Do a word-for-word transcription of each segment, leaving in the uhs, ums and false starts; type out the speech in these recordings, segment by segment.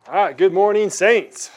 All right, good morning, saints.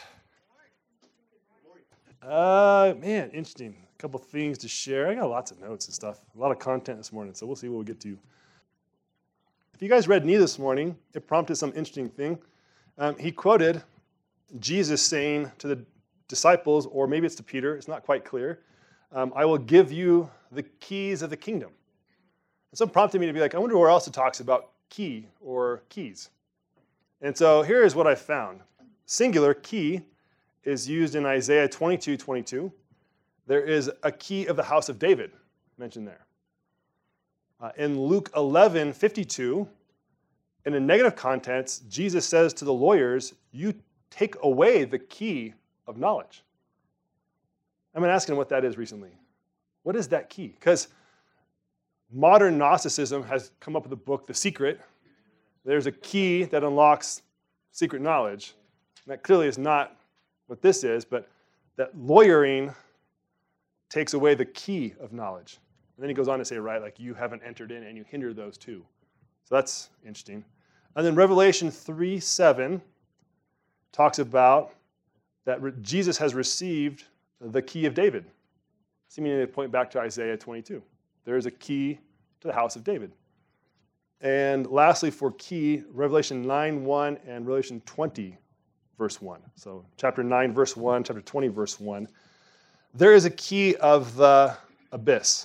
Uh, man, interesting. A couple things to share. I got lots of notes and stuff. A lot of content this morning, so we'll see what we get to. If you guys read Nee this morning, it prompted some interesting thing. Um, he quoted Jesus saying to the disciples, or maybe it's to Peter, it's not quite clear, um, I will give you the keys of the kingdom. And so it prompted me to be like, I wonder where else it talks about key or keys. And so here is what I found. Singular, key, is used in Isaiah twenty-two twenty-two. There is a key of the house of David mentioned there. Uh, in Luke eleven fifty-two, in a negative context, Jesus says to the lawyers, you take away the key of knowledge. I've been asking what that is recently. What is that key? Because modern Gnosticism has come up with the book, The Secret. There's a key that unlocks secret knowledge. And that clearly is not what this is, but that lawyering takes away the key of knowledge. And then he goes on to say, right, like you haven't entered in and you hinder those too. So that's interesting. And then Revelation three seven talks about that re- Jesus has received the key of David, seemingly to point back to Isaiah twenty-two. There is a key to the house of David. And lastly, for key, Revelation nine one and Revelation twenty, verse one. So chapter nine, verse one, chapter twenty, verse one. There is a key of the abyss.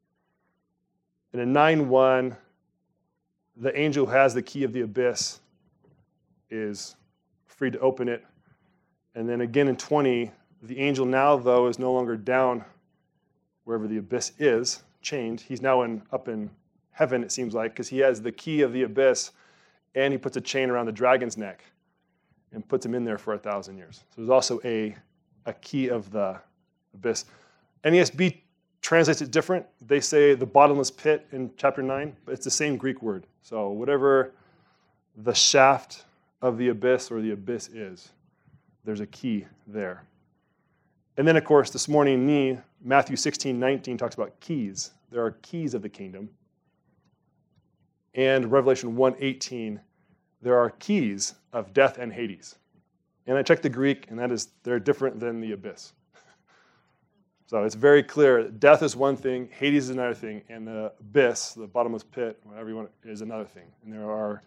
And in nine one, the angel who has the key of the abyss is free to open it. And then again in twenty, the angel now, though, is no longer down wherever the abyss is, chained. He's now in up in heaven, it seems like, because he has the key of the abyss, and he puts a chain around the dragon's neck and puts him in there for a thousand years. So there's also a, a key of the abyss. N E S B translates it different. They say the bottomless pit in chapter nine, but it's the same Greek word. So whatever the shaft of the abyss or the abyss is, there's a key there. And then, of course, this morning, Nee, Matthew sixteen nineteen talks about keys. There are keys of the kingdom. And Revelation one eighteen, there are keys of death and Hades. And I checked the Greek, and that is, they're different than the abyss. So it's very clear. Death is one thing, Hades is another thing, and the abyss, the bottomless pit, whatever you want, is another thing. And there are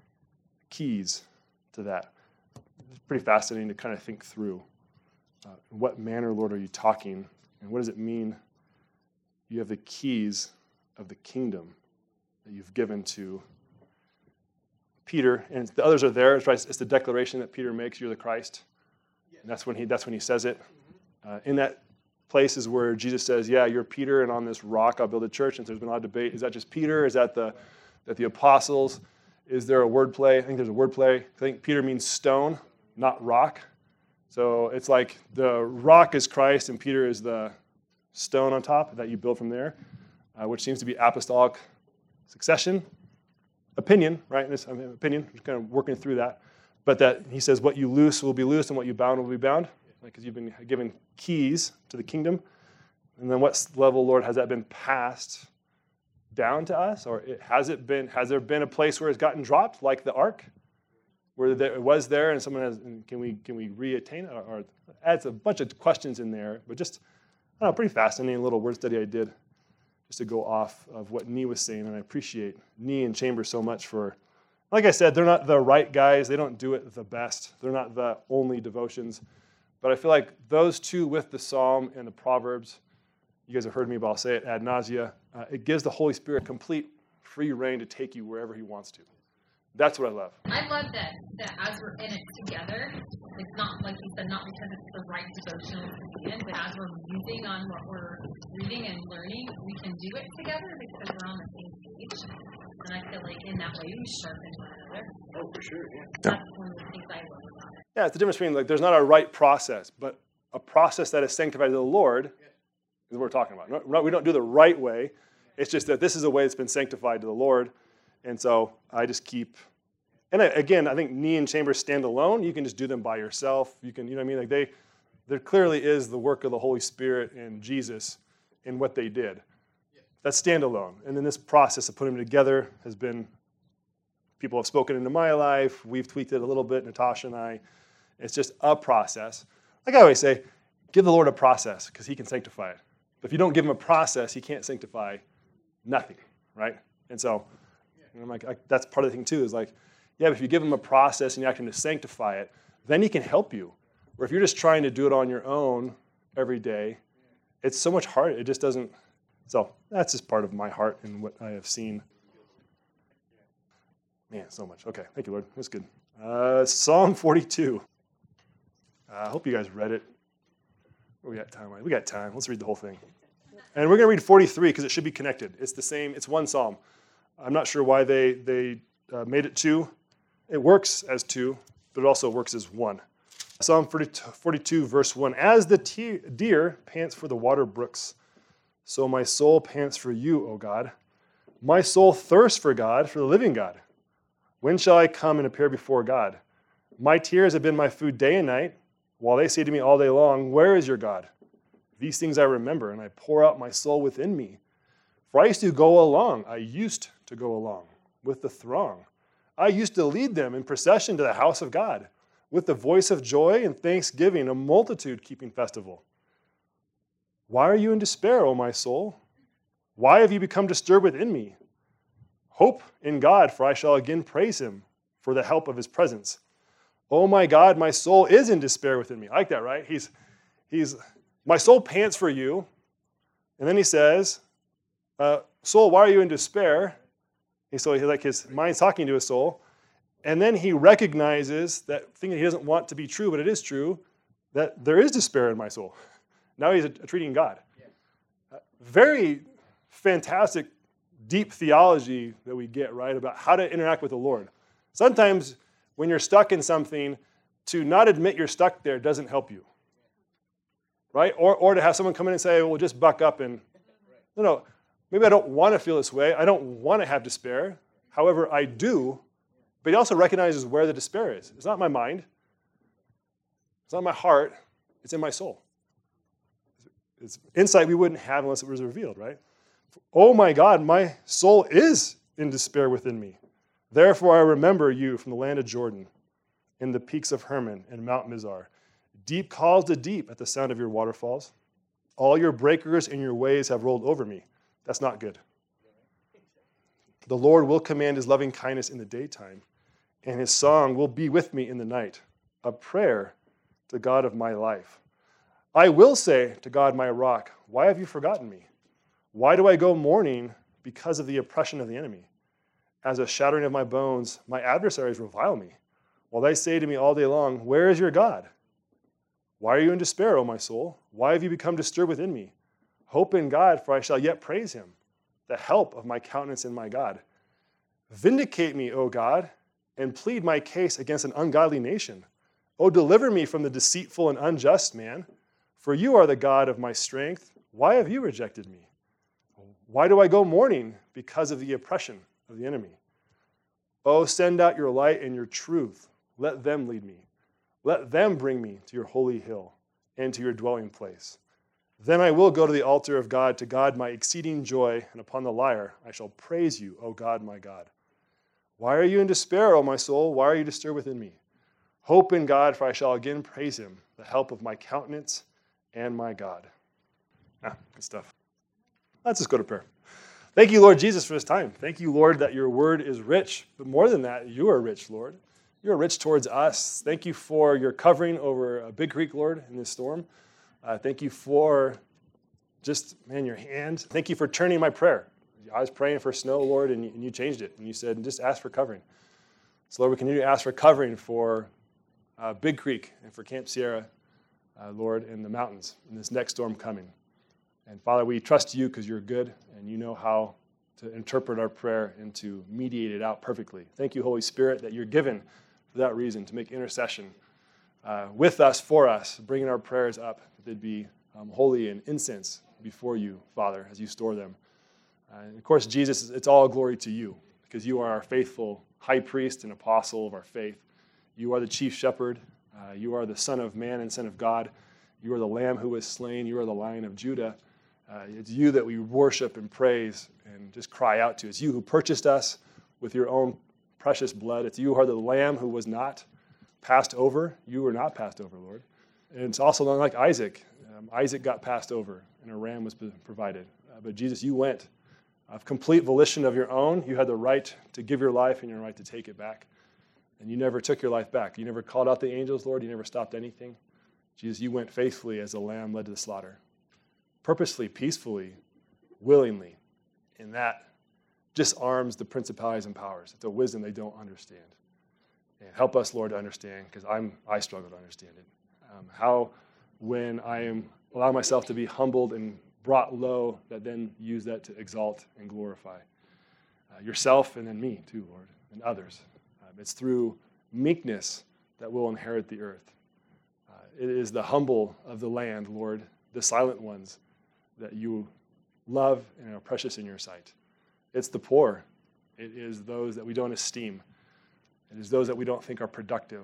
keys to that. It's pretty fascinating to kind of think through. Uh, in what manner, Lord, are you talking? And what does it mean you have the keys of the kingdom that you've given to Peter? And the others are there. It's, right, it's the declaration that Peter makes, you're the Christ. And that's when he, that's when he says it. Uh, in that place is where Jesus says, yeah, you're Peter, and on this rock I'll build a church. And so there's been a lot of debate. Is that just Peter? Is that the, that the apostles? Is there a word play? I think there's a word play. I think Peter means stone, not rock. So it's like the rock is Christ and Peter is the stone on top that you build from there, uh, which seems to be apostolic succession. Opinion, right? This, I mean, opinion, just kind of working through that. But that he says what you loose will be loosed and what you bound will be bound, because you've been given keys to the kingdom. And then what level, Lord, has that been passed down to us? Or it, has it been? Has there been a place where it's gotten dropped, like the ark? Where there, it was there, and someone has, can we can we re-attain it? Or, or adds a bunch of questions in there, but just, I don't know, pretty fascinating little word study I did, just to go off of what Nee was saying, and I appreciate Nee and Chambers so much for, like I said, they're not the right guys, they don't do it the best, they're not the only devotions, but I feel like those two with the Psalm and the Proverbs, you guys have heard me, but I'll say it ad nausea, uh, it gives the Holy Spirit complete free reign to take you wherever he wants to. That's what I love. I love that, that as we're in it together, it's not, like you said, not because it's the right devotional to be in, but as we're musing on what we're reading and learning, we can do it together because we're on the same page. And I feel like in that way, we sharpen one another. Oh, for sure, yeah. That's one of the things I love about it. Yeah, it's the difference between, like, there's not a right process, but a process that is sanctified to the Lord is what we're talking about. No, we don't do the right way. It's just that this is a way that's been sanctified to the Lord. And so I just keep, and I, again, I think Nee and Chambers stand alone. You can just do them by yourself. You can, you know what I mean? Like they, there clearly is the work of the Holy Spirit and Jesus in what they did. That's standalone. And then this process of putting them together has been people have spoken into my life. We've tweaked it a little bit, Natasha and I. It's just a process. Like I always say, give the Lord a process because he can sanctify it. But if you don't give him a process, he can't sanctify nothing, right? And so and I'm like, I, that's part of the thing too, is like, yeah, but if you give him a process and you ask him to sanctify it, then he can help you. Or if you're just trying to do it on your own every day, it's so much harder. It just doesn't. So that's just part of my heart and what I have seen. Man, so much. Okay, thank you, Lord. That's good. Uh, Psalm forty-two. I uh, hope you guys read it. We got time. We got time. Let's read the whole thing. And we're going to read forty-three because it should be connected. It's the same. It's one psalm. I'm not sure why they, they uh, made it two. It works as two, but it also works as one. Psalm forty-two, verse one. As the te- deer pants for the water brooks, so my soul pants for you, O God. My soul thirsts for God, for the living God. When shall I come and appear before God? My tears have been my food day and night, while they say to me all day long, where is your God? These things I remember, and I pour out my soul within me. For I used to go along, I used to go along with the throng. I used to lead them in procession to the house of God, with the voice of joy and thanksgiving, a multitude keeping festival. Why are you in despair, O my soul? Why have you become disturbed within me? Hope in God, for I shall again praise him for the help of his presence. Oh my God, my soul is in despair within me. I like that, right? He's, he's, my soul pants for you. And then he says, uh, soul, why are you in despair? And so he, like his mind's talking to his soul. And then he recognizes that thing that he doesn't want to be true, but it is true, that there is despair in my soul. Now he's treating God. Uh, very fantastic, deep theology that we get, right, about how to interact with the Lord. Sometimes when you're stuck in something, to not admit you're stuck there doesn't help you, right? Or, or to have someone come in and say, well, just buck up and, no, no, maybe I don't want to feel this way. I don't want to have despair. However, I do. But he also recognizes where the despair is. It's not in my mind. It's not in my heart. It's in my soul. It's insight we wouldn't have unless it was revealed, right? Oh my God, my soul is in despair within me. Therefore I remember you from the land of Jordan, in the peaks of Hermon and Mount Mizar. Deep calls to deep at the sound of your waterfalls. All your breakers and your waves have rolled over me. That's not good. The Lord will command his loving kindness in the daytime, and his song will be with me in the night, a prayer to God of my life. I will say to God, my rock, why have you forgotten me? Why do I go mourning because of the oppression of the enemy? As a shattering of my bones, my adversaries revile me, while they say to me all day long, where is your God? Why are you in despair, O my soul? Why have you become disturbed within me? Hope in God, for I shall yet praise him, the help of my countenance in my God. Vindicate me, O God, and plead my case against an ungodly nation. O deliver me from the deceitful and unjust man, for you are the God of my strength. Why have you rejected me? Why do I go mourning? Because of the oppression of the enemy. O send out your light and your truth. Let them lead me. Let them bring me to your holy hill and to your dwelling place. Then I will go to the altar of God, to God my exceeding joy, and upon the lyre I shall praise you, O God, my God. Why are you in despair, O my soul? Why are you disturbed within me? Hope in God, for I shall again praise him, the help of my countenance and my God. Ah, good stuff. Let's just go to prayer. Thank you, Lord Jesus, for this time. Thank you, Lord, that your word is rich. But more than that, you are rich, Lord. You are rich towards us. Thank you for your covering over Big Creek, Lord, in this storm. Uh, thank you for just, man, your hand. Thank you for turning my prayer. I was praying for snow, Lord, and you, and you changed it. And you said, just ask for covering. So, Lord, we continue to ask for covering for uh, Big Creek and for Camp Sierra, uh, Lord, in the mountains, in this next storm coming. And, Father, we trust you because you're good and you know how to interpret our prayer and to mediate it out perfectly. Thank you, Holy Spirit, that you're given for that reason to make intercession uh, with us, for us, bringing our prayers up, that they'd be um, holy and incense before you, Father, as you store them. Uh, and of course, Jesus, it's all glory to you because you are our faithful high priest and apostle of our faith. You are the chief shepherd. Uh, you are the Son of Man and Son of God. You are the Lamb who was slain. You are the Lion of Judah. Uh, it's you that we worship and praise and just cry out to. It's you who purchased us with your own precious blood. It's you who are the lamb who was not passed over. You were not passed over, Lord. And it's also not like Isaac. Um, Isaac got passed over, and a ram was provided. Uh, but Jesus, you went of complete volition of your own. You had the right to give your life and your right to take it back. And you never took your life back. You never called out the angels, Lord. You never stopped anything. Jesus, you went faithfully as a lamb led to the slaughter. Purposefully, peacefully, willingly. And that disarms the principalities and powers. It's a wisdom they don't understand. And help us, Lord, to understand, because I'm I struggle to understand it. Um, how, when I am allow myself to be humbled and brought low, that then use that to exalt and glorify uh, yourself and then me too, Lord, and others. Um, it's through meekness that we'll inherit the earth. Uh, it is the humble of the land, Lord, the silent ones that you love and are precious in your sight. It's the poor. It is those that we don't esteem. It is those that we don't think are productive,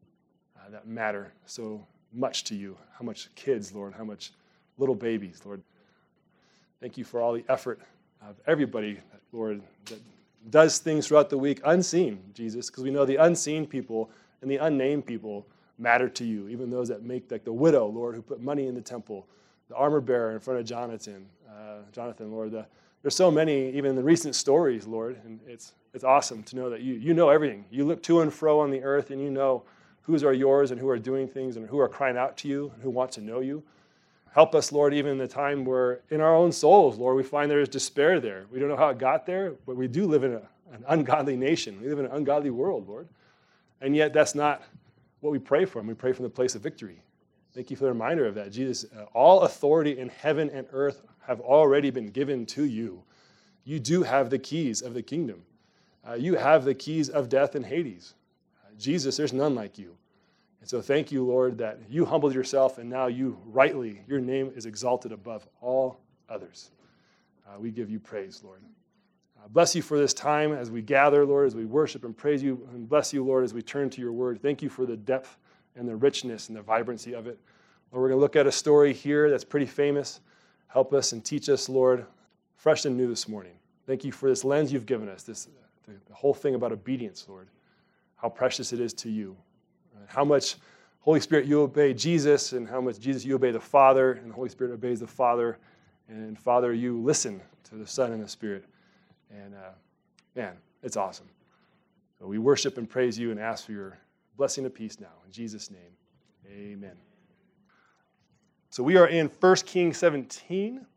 uh, that matter so much to you. How much kids, Lord, how much little babies, Lord. Thank you for all the effort of everybody, Lord, that does things throughout the week unseen, Jesus, because we know the unseen people and the unnamed people matter to you, even those that make, like the widow, Lord, who put money in the temple, the armor bearer in front of Jonathan, uh, Jonathan, Lord. The, there's so many, even in the recent stories, Lord, and it's it's awesome to know that you you know everything. You look to and fro on the earth, and you know whose are yours and who are doing things and who are crying out to you and who want to know you. Help us, Lord, even in the time where in our own souls, Lord, we find there is despair there. We don't know how it got there, but we do live in a, an ungodly nation. We live in an ungodly world, Lord. And yet that's not what we pray from. We pray from the place of victory. Thank you for the reminder of that. Jesus, uh, all authority in heaven and earth have already been given to you. You do have the keys of the kingdom. Uh, you have the keys of death and Hades. Uh, Jesus, there's none like you. And so thank you, Lord, that you humbled yourself and now you rightly, your name is exalted above all others. Uh, we give you praise, Lord. Uh, bless you for this time as we gather, Lord, as we worship and praise you. And bless you, Lord, as we turn to your word. Thank you for the depth and the richness and the vibrancy of it. Lord, we're going to look at a story here that's pretty famous. Help us and teach us, Lord, fresh and new this morning. Thank you for this lens you've given us, this the, the whole thing about obedience, Lord, how precious it is to you, uh, how much Holy Spirit you obey Jesus, and how much Jesus you obey the Father, and the Holy Spirit obeys the Father, and Father, you listen to the Son and the Spirit. And uh, man, it's awesome. So we worship and praise you and ask for your blessing of peace now. In Jesus' name, amen. So we are in First Kings seventeen.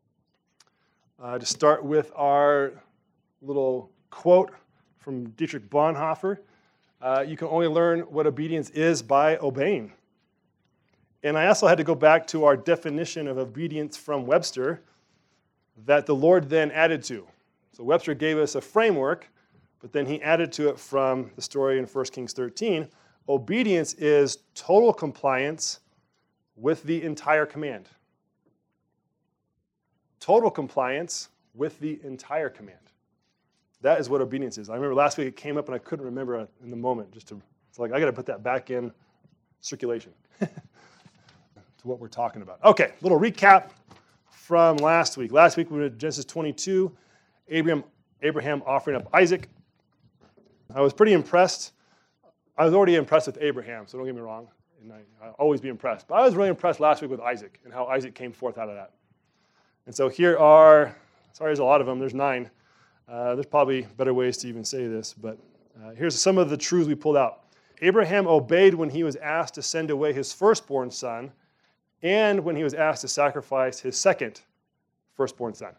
Uh, to start with our little quote from Dietrich Bonhoeffer, uh, you can only learn what obedience is by obeying. And I also had to go back to our definition of obedience from Webster that the Lord then added to. So Webster gave us a framework, but then he added to it from the story in First Kings thirteen. Obedience is total compliance with the entire command. Total compliance with the entire command. That is what obedience is. I remember last week it came up and I couldn't remember in the moment. Just to, it's like I got to put that back in circulation to what we're talking about. Okay, little recap from last week. Last week we were in Genesis twenty-two, Abraham, Abraham offering up Isaac. I was pretty impressed. I was already impressed with Abraham, so don't get me wrong. And I, I'll always be impressed. But I was really impressed last week with Isaac and how Isaac came forth out of that. And so here are, sorry, there's a lot of them. There's nine. Uh, there's probably better ways to even say this, but uh, here's some of the truths we pulled out. Abraham obeyed when he was asked to send away his firstborn son and when he was asked to sacrifice his second firstborn son.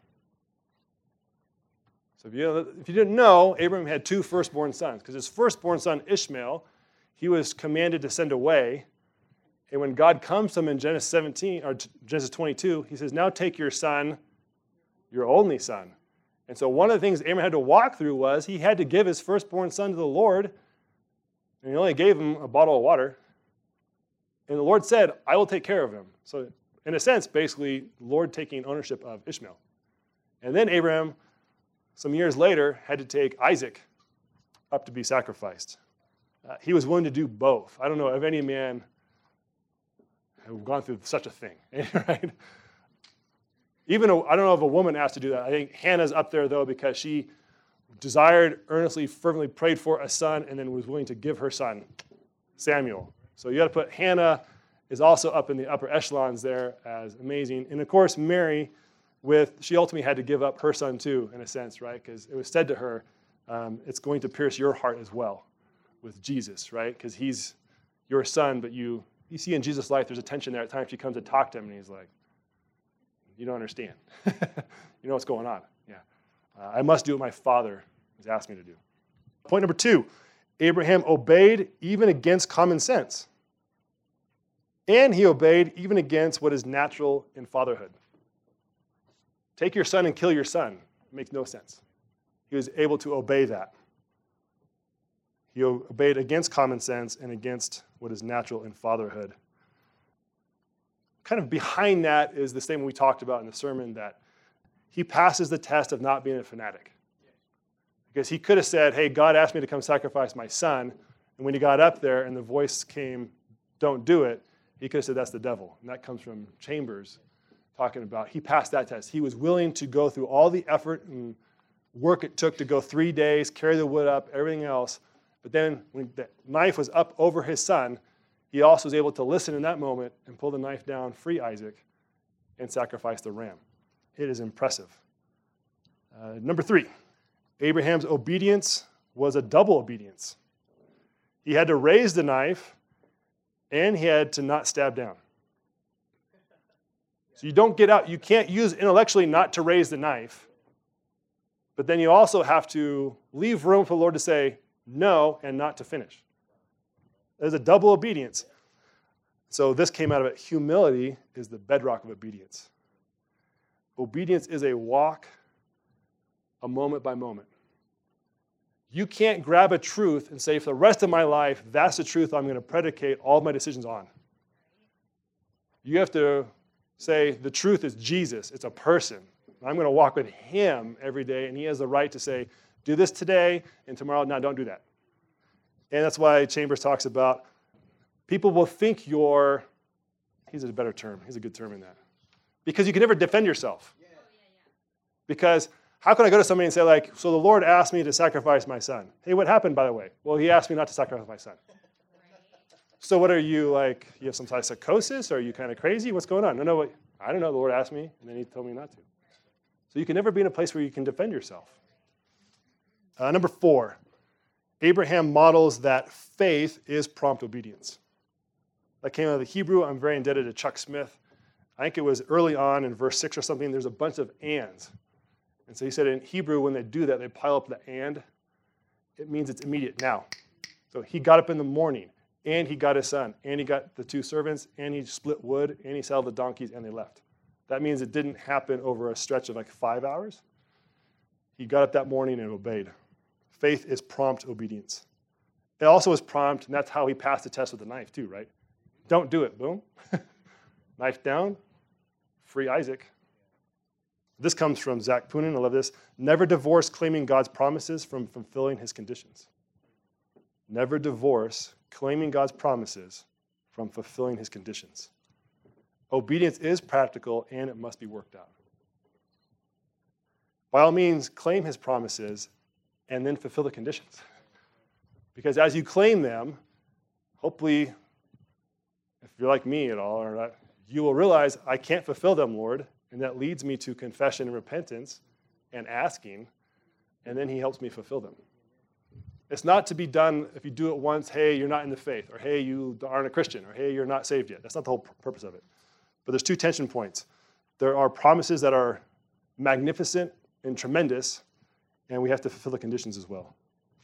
So if you, if you didn't know, Abraham had two firstborn sons because his firstborn son, Ishmael, he was commanded to send away. And when God comes to him in Genesis seventeen or Genesis twenty-two, he says, now take your son, your only son. And so one of the things Abraham had to walk through was he had to give his firstborn son to the Lord, and he only gave him a bottle of water. And the Lord said, I will take care of him. So in a sense, basically, the Lord taking ownership of Ishmael. And then Abraham, some years later, had to take Isaac up to be sacrificed. Uh, he was willing to do both. I don't know of any man who've gone through such a thing, right? Even, a, I don't know if a woman asked to do that. I think Hannah's up there, though, because she desired, earnestly, fervently prayed for a son, and then was willing to give her son, Samuel. So you got to put Hannah is also up in the upper echelons there as amazing. And of course, Mary, with she ultimately had to give up her son too, in a sense, right? Because it was said to her, um, it's going to pierce your heart as well with Jesus, right? Because he's your son, but you you see in Jesus' life, there's a tension there. At times she comes to talk to him, and he's like, you don't understand. You know what's going on. Yeah. Uh, I must do what my father has asked me to do. Point number two, Abraham obeyed even against common sense. And he obeyed even against what is natural in fatherhood. Take your son and kill your son. It makes no sense. He was able to obey that. He obeyed against common sense and against what is natural in fatherhood. Kind of behind that is the statement we talked about in the sermon, that he passes the test of not being a fanatic. Because he could have said, hey, God asked me to come sacrifice my son. And when he got up there and the voice came, don't do it, he could have said, that's the devil. And that comes from Chambers talking about, he passed that test. He was willing to go through all the effort and work it took to go three days, carry the wood up, everything else. But then when the knife was up over his son, he also was able to listen in that moment and pull the knife down, free Isaac, and sacrifice the ram. It is impressive. Uh, number three, Abraham's obedience was a double obedience. He had to raise the knife, and he had to not stab down. So you don't get out, you can't use intellectually not to raise the knife, but then you also have to leave room for the Lord to say no and not to finish. There's a double obedience. So this came out of it. Humility is the bedrock of obedience. Obedience is a walk, a moment by moment. You can't grab a truth and say, for the rest of my life, that's the truth I'm going to predicate all of my decisions on. You have to say, the truth is Jesus. It's a person. I'm going to walk with him every day, and he has the right to say, do this today, and tomorrow, no, don't do that. And that's why Chambers talks about people will think you're, he's a better term, he's a good term in that. Because you can never defend yourself. Because how could I go to somebody and say, like, so the Lord asked me to sacrifice my son. Hey, what happened, by the way? Well, he asked me not to sacrifice my son. So what are you, like, you have some type of psychosis? Are you kind of crazy? What's going on? No, no, wait. I don't know. The Lord asked me, and then he told me not to. So you can never be in a place where you can defend yourself. Uh, number four, Abraham models that faith is prompt obedience. That came out of the Hebrew. I'm very indebted to Chuck Smith. I think it was early on in verse six or something, there's a bunch of ands. And so he said in Hebrew, when they do that, they pile up the and. It means it's immediate now. So he got up in the morning, and he got his son, and he got the two servants, and he split wood, and he saddled the donkeys, and they left. That means it didn't happen over a stretch of like five hours. He got up that morning and obeyed. Faith is prompt obedience. It also is prompt, and that's how he passed the test with the knife too, right? Don't do it, boom. Knife down, free Isaac. This comes from Zach Poonen, I love this. Never divorce claiming God's promises from fulfilling his conditions. Never divorce claiming God's promises from fulfilling his conditions. Obedience is practical, and it must be worked out. By all means, claim his promises and then fulfill the conditions. Because as you claim them, hopefully, if you're like me at all, or not, you will realize, I can't fulfill them, Lord, and that leads me to confession and repentance and asking, and then he helps me fulfill them. It's not to be done if you do it once, hey, you're not in the faith, or hey, you aren't a Christian, or hey, you're not saved yet. That's not the whole purpose of it. But there's two tension points. There are promises that are magnificent and tremendous, and we have to fulfill the conditions as well.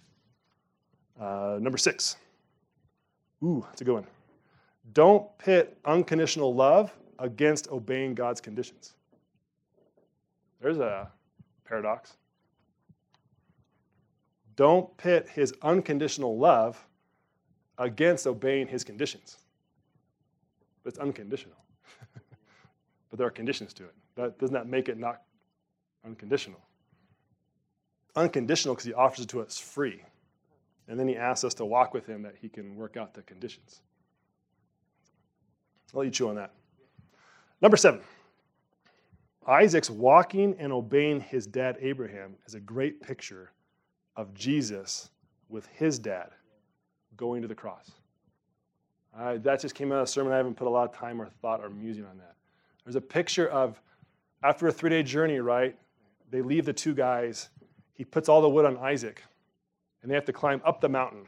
Uh, number six. Ooh, that's a good one. Don't pit unconditional love against obeying God's conditions. There's a paradox. Don't pit his unconditional love against obeying his conditions. But it's unconditional. But there are conditions to it. That does not make it not unconditional. Unconditional because he offers it to us free. And then he asks us to walk with him that he can work out the conditions. I'll let you chew on that. Number seven. Isaac's walking and obeying his dad Abraham is a great picture of Jesus with his dad going to the cross. Uh, that just came out of a sermon. I haven't put a lot of time or thought or musing on that. There's a picture of, after a three-day journey, right, they leave the two guys. He puts all the wood on Isaac, and they have to climb up the mountain.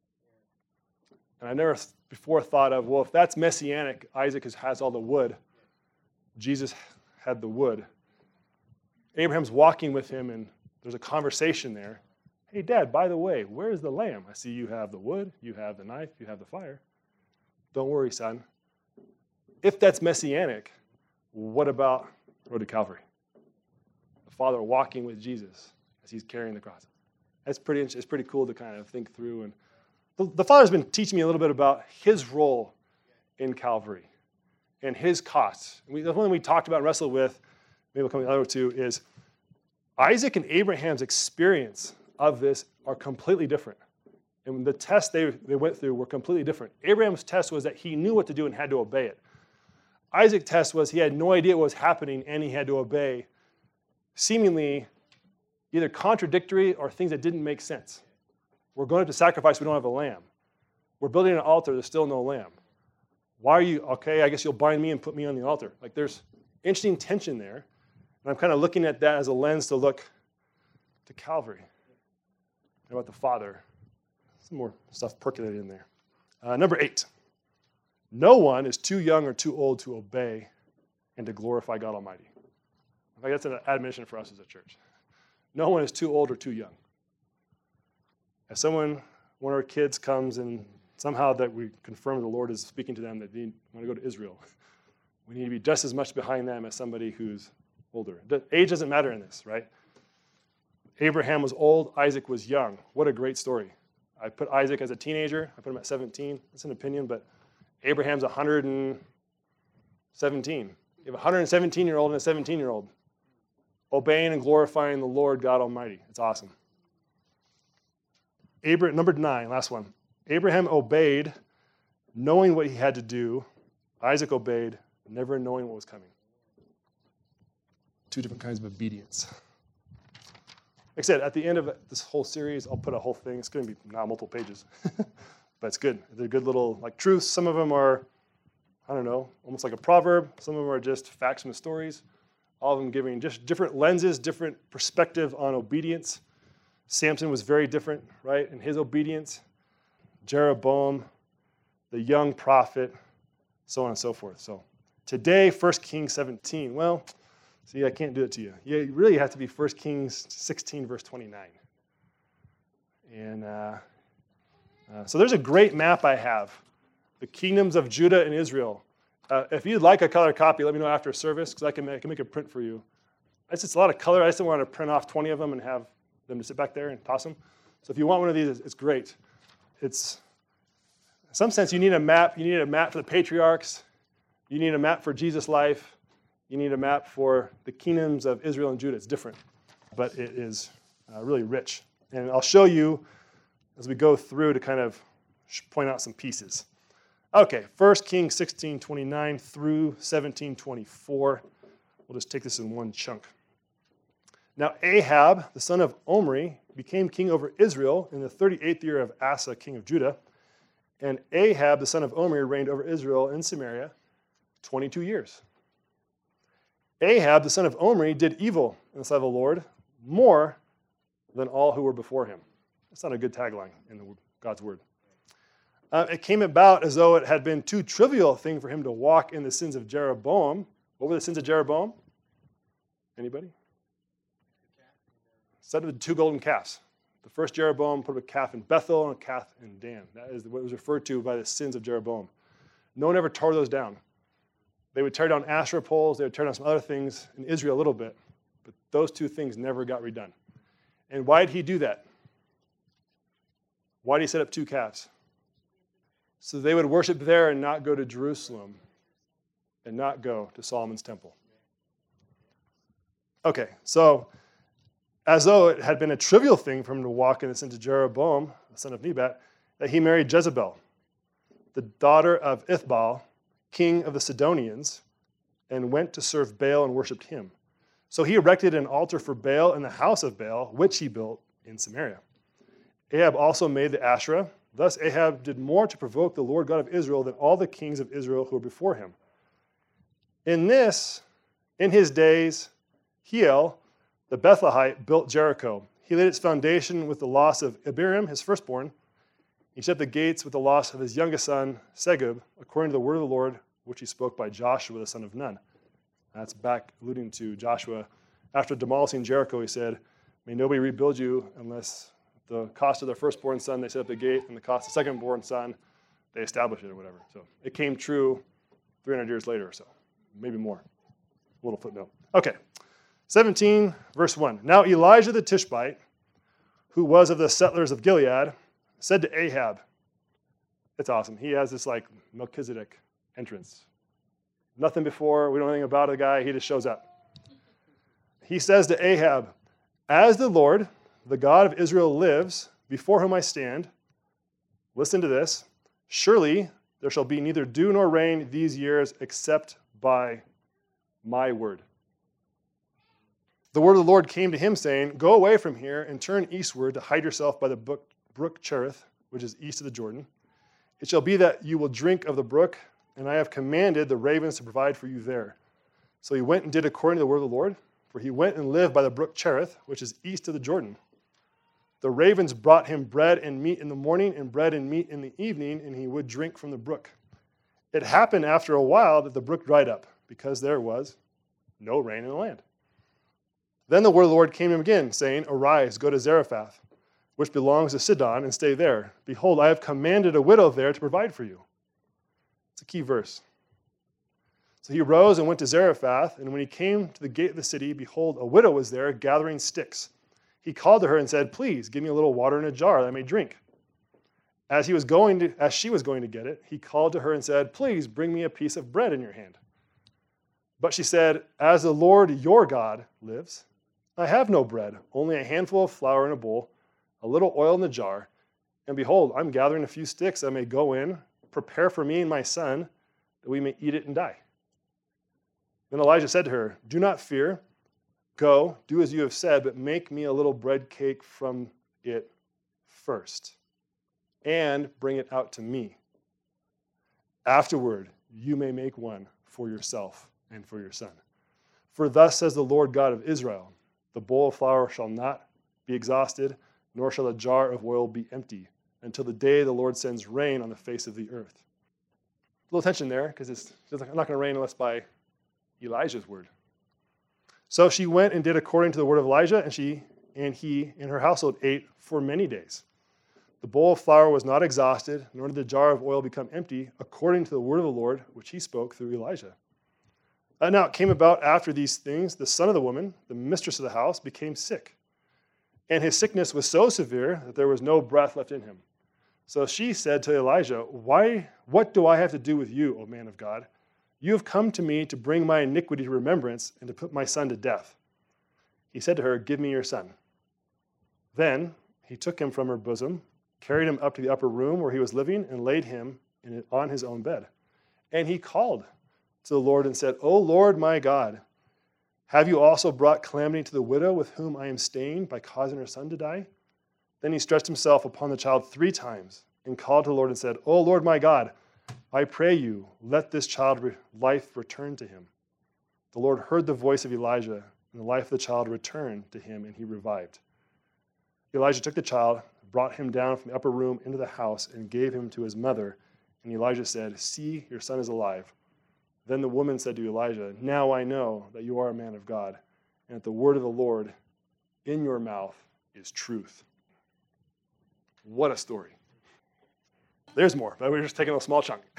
And I never before thought of, well, if that's messianic, Isaac has, has all the wood. Jesus had the wood. Abraham's walking with him, and there's a conversation there. Hey, Dad, by the way, where's the lamb? I see you have the wood, you have the knife, you have the fire. Don't worry, son. If that's messianic, what about Road to Calvary? The Father walking with Jesus as he's carrying the cross. That's pretty. It's pretty cool to kind of think through. And the, the Father's been teaching me a little bit about his role in Calvary and his costs. And we, the one thing we talked about and wrestled with, maybe we'll come to the other two, is Isaac and Abraham's experience of this are completely different. And the tests they, they went through were completely different. Abraham's test was that he knew what to do and had to obey it. Isaac's test was he had no idea what was happening and he had to obey seemingly either contradictory or things that didn't make sense. We're going to sacrifice, we don't have a lamb. We're building an altar, there's still no lamb. Why are you, okay, I guess you'll bind me and put me on the altar. Like there's interesting tension there. And I'm kind of looking at that as a lens to look to Calvary and about the Father. Some more stuff percolated in there. Uh, number eight. No one is too young or too old to obey and to glorify God Almighty. I think that's an admonition for us as a church. No one is too old or too young. If someone, one of our kids comes and somehow that we confirm the Lord is speaking to them that they want to go to Israel, we need to be just as much behind them as somebody who's older. Age doesn't matter in this, right? Abraham was old, Isaac was young. What a great story. I put Isaac as a teenager. I put him at seventeen. That's an opinion, but Abraham's one hundred seventeen. You have a one hundred seventeen-year-old and a seventeen-year-old obeying and glorifying the Lord God Almighty. It's awesome. Abraham, number nine, last one. Abraham obeyed, knowing what he had to do. Isaac obeyed, never knowing what was coming. Two different kinds of obedience. Like I said, at the end of this whole series, I'll put a whole thing. It's going to be now multiple pages. But it's good. They're good little like truths. Some of them are, I don't know, almost like a proverb. Some of them are just facts from the stories. All of them giving just different lenses, different perspective on obedience. Samson was very different, right, in his obedience. Jeroboam, the young prophet, so on and so forth. So today, First Kings seventeen. Well, see, I can't do it to you. You really have to be First Kings sixteen, verse twenty-nine. And uh, uh, so there's a great map I have, the kingdoms of Judah and Israel. Uh, if you'd like a color copy, let me know after service, because I can make, I can make a print for you. It's just a lot of color. I just don't want to print off twenty of them and have them to sit back there and toss them. So if you want one of these, it's great. It's, in some sense, you need a map. You need a map for the patriarchs. You need a map for Jesus' life. You need a map for the kingdoms of Israel and Judah. It's different, but it is uh, really rich. And I'll show you as we go through to kind of point out some pieces. Okay, First Kings sixteen twenty-nine through seventeen twenty-four. We'll just take this in one chunk. Now Ahab, the son of Omri, became king over Israel in the thirty-eighth year of Asa, king of Judah. And Ahab, the son of Omri, reigned over Israel in Samaria twenty-two years. Ahab, the son of Omri, did evil in the sight of the Lord more than all who were before him. That's not a good tagline in the, God's word. Uh, it came about as though it had been too trivial a thing for him to walk in the sins of Jeroboam. What were the sins of Jeroboam? Anybody? Set of the two golden calves. The first Jeroboam put a calf in Bethel and a calf in Dan. That is what was referred to by the sins of Jeroboam. No one ever tore those down. They would tear down Asherah poles. They would tear down some other things in Israel a little bit. But those two things never got redone. And why did he do that? Why did he set up two calves? So they would worship there and not go to Jerusalem and not go to Solomon's temple. Okay, so as though it had been a trivial thing for him to walk in the sins of Jeroboam, the son of Nebat, that he married Jezebel, the daughter of Ithbal, king of the Sidonians, and went to serve Baal and worshipped him. So he erected an altar for Baal in the house of Baal, which he built in Samaria. Ahab also made the Asherah. Thus Ahab did more to provoke the Lord God of Israel than all the kings of Israel who were before him. In this, in his days, Hiel, the Bethlehemite, built Jericho. He laid its foundation with the loss of Abiram, his firstborn. He shut the gates with the loss of his youngest son, Segub, according to the word of the Lord, which he spoke by Joshua, the son of Nun. That's back alluding to Joshua. After demolishing Jericho, he said, may nobody rebuild you unless the cost of their firstborn son, they set up the gate, and the cost of the secondborn son, they establish it or whatever. So it came true three hundred years later or so, maybe more. A little footnote. Okay, seventeen, verse one. Now Elijah the Tishbite, who was of the settlers of Gilead, said to Ahab, it's awesome. He has this like Melchizedek entrance. Nothing before, we don't know anything about the guy, he just shows up. He says to Ahab, as the Lord, the God of Israel lives, before whom I stand, listen to this, surely there shall be neither dew nor rain these years except by my word. The word of the Lord came to him, saying, go away from here and turn eastward to hide yourself by the brook, brook Cherith, which is east of the Jordan. It shall be that you will drink of the brook, and I have commanded the ravens to provide for you there. So he went and did according to the word of the Lord, for he went and lived by the brook Cherith, which is east of the Jordan. The ravens brought him bread and meat in the morning and bread and meat in the evening, and he would drink from the brook. It happened after a while that the brook dried up, because there was no rain in the land. Then the word of the Lord came to him again, saying, arise, go to Zarephath, which belongs to Sidon, and stay there. Behold, I have commanded a widow there to provide for you. It's a key verse. So he rose and went to Zarephath, and when he came to the gate of the city, behold, a widow was there gathering sticks. He called to her and said, please give me a little water in a jar that I may drink. As he was going to, as she was going to get it, he called to her and said, please bring me a piece of bread in your hand. But she said, as the Lord your God lives, I have no bread, only a handful of flour in a bowl, a little oil in the jar. And behold, I'm gathering a few sticks that I may go in, prepare for me and my son, that we may eat it and die. Then Elijah said to her, do not fear. Go, do as you have said, but make me a little bread cake from it first, and bring it out to me. Afterward, you may make one for yourself and for your son. For thus says the Lord God of Israel, the bowl of flour shall not be exhausted, nor shall the jar of oil be empty, until the day the Lord sends rain on the face of the earth. A little tension there, because it's, it's not going to rain unless by Elijah's word. So she went and did according to the word of Elijah, and she and he and her household ate for many days. The bowl of flour was not exhausted, nor did the jar of oil become empty, according to the word of the Lord, which he spoke through Elijah. And now it came about after these things, the son of the woman, the mistress of the house, became sick. And his sickness was so severe that there was no breath left in him. So she said to Elijah, Why? What do I have to do with you, O man of God? You have come to me to bring my iniquity to remembrance and to put my son to death. He said to her, give me your son. Then he took him from her bosom, carried him up to the upper room where he was living, and laid him in it on his own bed. And he called to the Lord and said, O Lord my God, have you also brought calamity to the widow with whom I am staying by causing her son to die? Then he stretched himself upon the child three times and called to the Lord and said, O Lord my God, I pray you, let this child's life return to him. The Lord heard the voice of Elijah, and the life of the child returned to him, and he revived. Elijah took the child, brought him down from the upper room into the house, and gave him to his mother. And Elijah said, see, your son is alive. Then the woman said to Elijah, now I know that you are a man of God, and that the word of the Lord in your mouth is truth. What a story. There's more, but we're just taking a small chunk.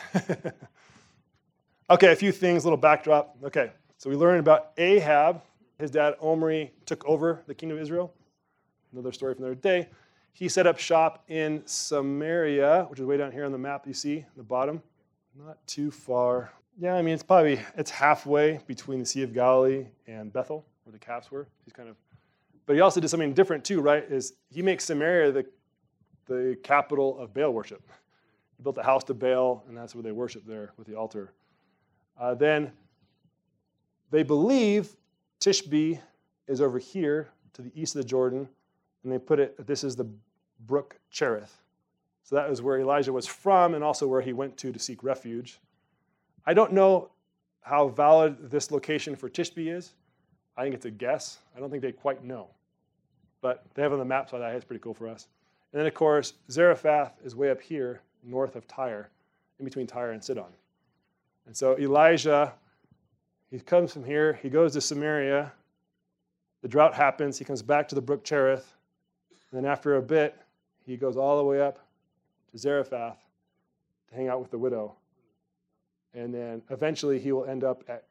Okay, a few things, a little backdrop. Okay, so we learned about Ahab. His dad, Omri, took over the kingdom of Israel. Another story from another day. He set up shop in Samaria, which is way down here on the map you see, the bottom. Not too far. Yeah, I mean, it's probably, it's halfway between the Sea of Galilee and Bethel, where the calves were. He's kind of, but he also did something different too, right? Is he makes Samaria the, the capital of Baal worship. He built a house to Baal, and that's where they worship there with the altar. Uh, then they believe Tishbe is over here to the east of the Jordan, and they put it, this is the Brook Cherith. So that was where Elijah was from and also where he went to to seek refuge. I don't know how valid this location for Tishbe is. I think it's a guess. I don't think they quite know. But they have it on the map, so that's pretty cool for us. And then, of course, Zarephath is way up here, north of Tyre, in between Tyre and Sidon. And so Elijah, he comes from here. He goes to Samaria. The drought happens. He comes back to the Brook Cherith. And then after a bit, he goes all the way up to Zarephath to hang out with the widow. And then eventually he will end up at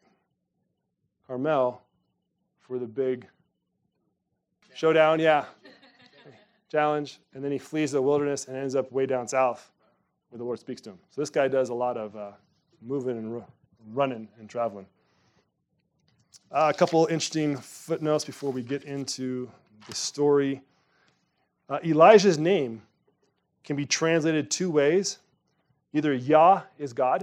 Carmel for the big showdown, yeah, challenge. And then he flees the wilderness and ends up way down south where the Lord speaks to him. So this guy does a lot of uh, moving and ru- running and traveling. Uh, a couple interesting footnotes before we get into the story. Uh, Elijah's name can be translated two ways. Either Yah is God.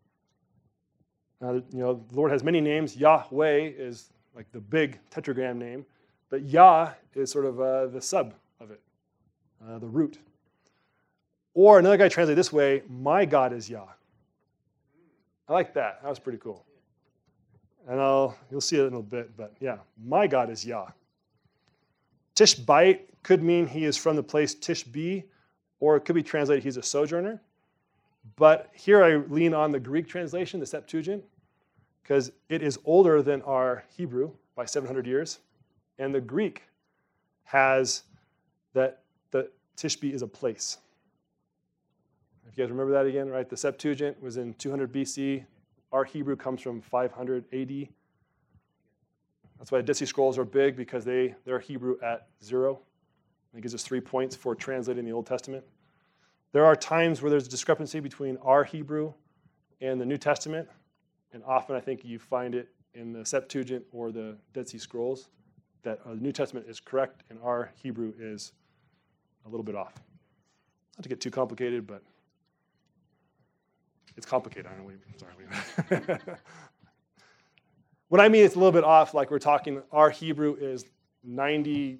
Uh, you know, the Lord has many names. Yahweh is like the big tetragram name, but Yah is sort of uh, the sub of it, uh, the root. Or another guy translated this way, my God is Yah. I like that. That was pretty cool. And I'll, you'll see it in a bit, but yeah, my God is Yah. Tishbite could mean he is from the place Tishbe, or it could be translated he's a sojourner. But here I lean on the Greek translation, the Septuagint, because it is older than our Hebrew by seven hundred years. And the Greek has that the Tishbe is a place. If you guys remember that again, right? The Septuagint was in two hundred B C. Our Hebrew comes from five hundred A D. That's why the Dead Sea Scrolls are big, because they, they're Hebrew at zero. It gives us three points for translating the Old Testament. There are times where there's a discrepancy between our Hebrew and the New Testament, and often I think you find it in the Septuagint or the Dead Sea Scrolls, that uh, the New Testament is correct and our Hebrew is a little bit off. Not to get too complicated, but it's complicated. I don't know. Sorry. When I mean it's a little bit off, like we're talking, our Hebrew is ninety-eight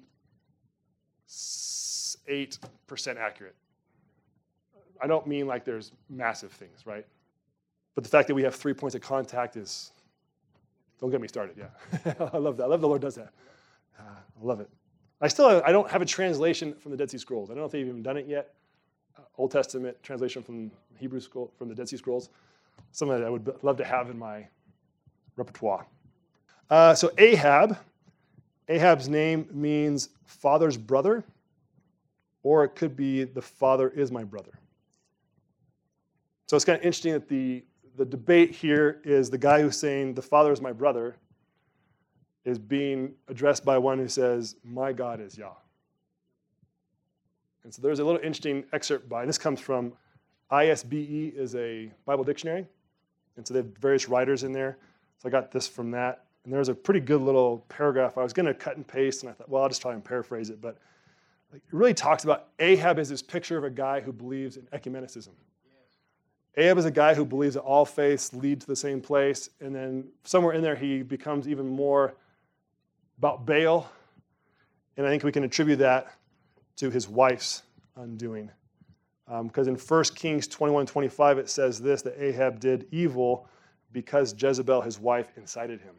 percent accurate. I don't mean like there's massive things, right? But the fact that we have three points of contact is, don't get me started, yeah. I love that. I love the Lord does that. Uh, I love it. I still, I don't have a translation from the Dead Sea Scrolls. I don't know if they've even done it yet. Uh, Old Testament translation from Hebrew scroll, from the Dead Sea Scrolls. Something that I would love to have in my repertoire. Uh, so Ahab, Ahab's name means father's brother, or it could be the father is my brother. So it's kind of interesting that the, the debate here is the guy who's saying the father is my brother is being addressed by one who says, my God is Yah. And so there's a little interesting excerpt by, and this comes from I S B E, is a Bible dictionary. And so they have various writers in there. So I got this from that. And there's a pretty good little paragraph. I was going to cut and paste, and I thought, well, I'll just try and paraphrase it. But like, it really talks about Ahab as this picture of a guy who believes in ecumenicism. Ahab is a guy who believes that all faiths lead to the same place. And then somewhere in there, he becomes even more about Baal. And I think we can attribute that to his wife's undoing. Because um, in First Kings twenty-one twenty-five, it says this, that Ahab did evil because Jezebel, his wife, incited him.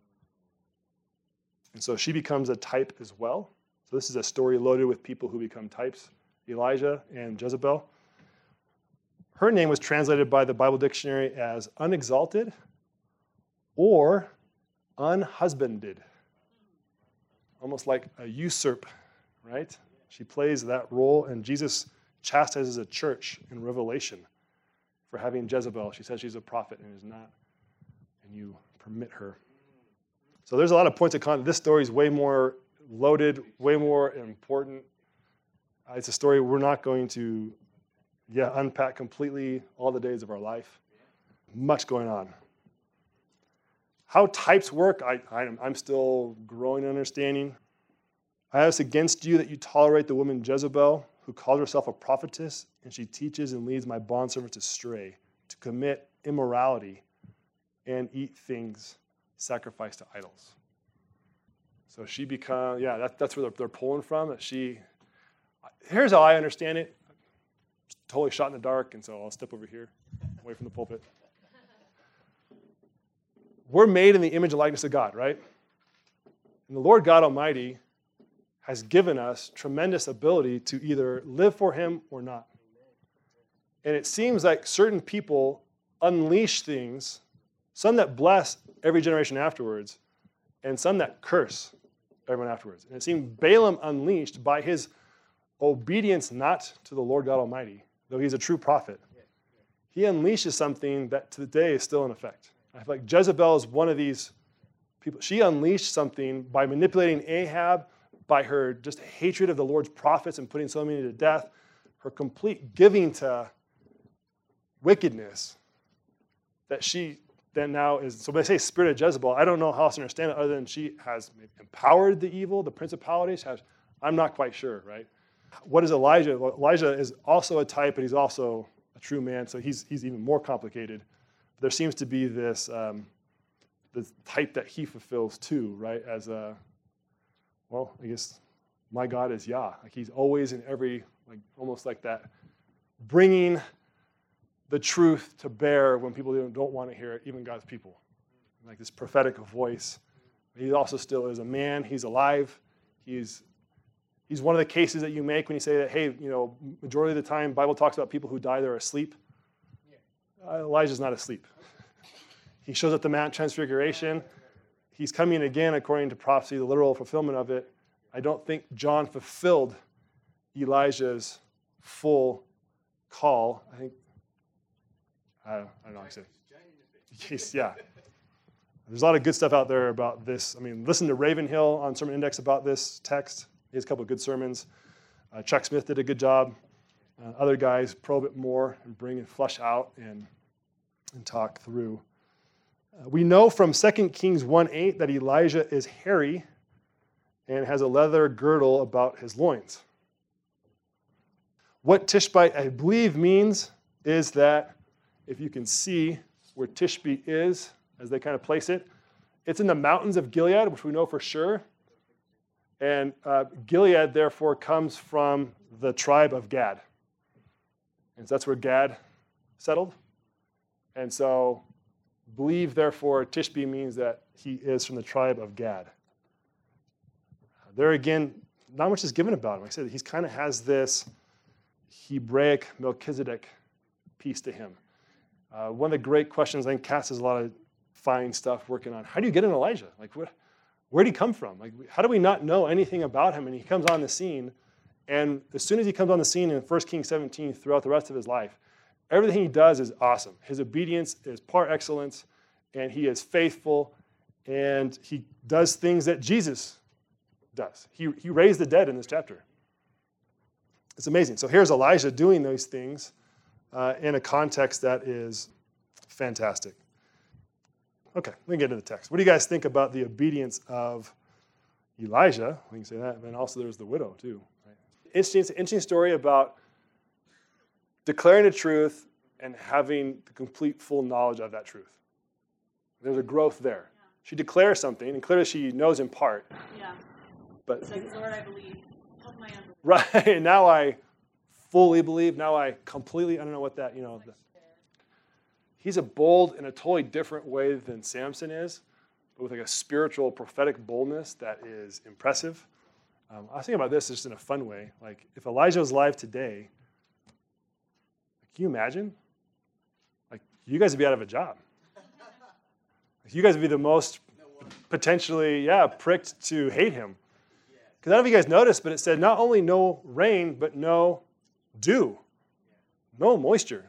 And so she becomes a type as well. So this is a story loaded with people who become types, Elijah and Jezebel. Her name was translated by the Bible dictionary as unexalted or unhusbanded. Almost like a usurp, right? She plays that role, and Jesus chastises a church in Revelation for having Jezebel. She says she's a prophet and is not, and you permit her. So there's a lot of points of contact. This story is way more loaded, way more important. Uh, it's a story we're not going to yeah, unpack completely all the days of our life. Much going on. How types work, I, I, I'm still growing in understanding. I have this against you that you tolerate the woman Jezebel, who calls herself a prophetess, and she teaches and leads my bondservants astray, to commit immorality and eat things sacrificed to idols. So she becomes, yeah, that, that's where they're, they're pulling from, that she, Here's how I understand it. Totally shot in the dark, and so I'll step over here, away from the pulpit. We're made in the image and likeness of God, right? And the Lord God Almighty has given us tremendous ability to either live for him or not. And it seems like certain people unleash things, some that bless every generation afterwards, and some that curse everyone afterwards. And it seemed Balaam unleashed by his obedience not to the Lord God Almighty, though he's a true prophet. He unleashes something that today is still in effect. I feel like Jezebel is one of these people. She unleashed something by manipulating Ahab, by her just hatred of the Lord's prophets and putting so many to death, her complete giving to wickedness that she then now is. So when I say spirit of Jezebel, I don't know how else to understand it other than she has empowered the evil, the principalities. Has, I'm not quite sure, right? What is Elijah? Well, Elijah is also a type, but he's also a true man, so he's he's even more complicated. There seems to be this um, this type that he fulfills too, right? As a, well, I guess my God is Yah. Like he's always in every, like almost like that, bringing the truth to bear when people don't, don't want to hear it, even God's people. Like this prophetic voice. He also still is a man. He's alive. He's he's one of the cases that you make when you say that, hey, you know, majority of the time, Bible talks about people who die, they're asleep. Uh, Elijah's not asleep. He shows up at the Mount Transfiguration. He's coming again according to prophecy, the literal fulfillment of it. I don't think John fulfilled Elijah's full call. I think, I don't, I don't know how to say it. Yes, yeah. There's a lot of good stuff out there about this. I mean, listen to Ravenhill on Sermon Index about this text. He has a couple of good sermons. Uh, Chuck Smith did a good job. Uh, other guys probe it more and bring and flesh out and, and talk through. Uh, we know from Second Kings one eight that Elijah is hairy and has a leather girdle about his loins. What Tishbite, I believe, means is that if you can see where Tishbe is, as they kind of place it, it's in the mountains of Gilead, which we know for sure. And uh, Gilead, therefore, comes from the tribe of Gad. And so that's where Gad settled. And so, believe, therefore, Tishbe means that he is from the tribe of Gad. There again, not much is given about him. Like I said, he kind of has this Hebraic Melchizedek piece to him. Uh, one of the great questions, I think Cass has a lot of fine stuff working on. How do you get an Elijah? Like, what, where'd he come from? Like, how do we not know anything about him? And he comes on the scene, and as soon as he comes on the scene in First Kings seventeen, throughout the rest of his life, everything he does is awesome. His obedience is par excellence, and he is faithful, and he does things that Jesus does. He, he raised the dead in this chapter. It's amazing. So here's Elijah doing those things uh, in a context that is fantastic. Okay, let me get into the text. What do you guys think about the obedience of Elijah? We can say that, and then also there's the widow too. Right? Interesting, it's an interesting story about declaring the truth and having the complete full knowledge of that truth. There's a growth there. Yeah. She declares something, and clearly she knows in part. Yeah. But so, Lord, I believe. Help my unbelief. Right, now I fully believe. Now I completely, I don't know what that, you know. The, he's a bold in a totally different way than Samson is, but with like a spiritual, prophetic boldness that is impressive. Um, I was thinking about this just in a fun way. Like, if Elijah was alive today, can you imagine? Like, you guys would be out of a job. Like, you guys would be the most potentially, yeah, pricked to hate him. Because I don't know if you guys noticed, but it said not only no rain, but no dew, no moisture.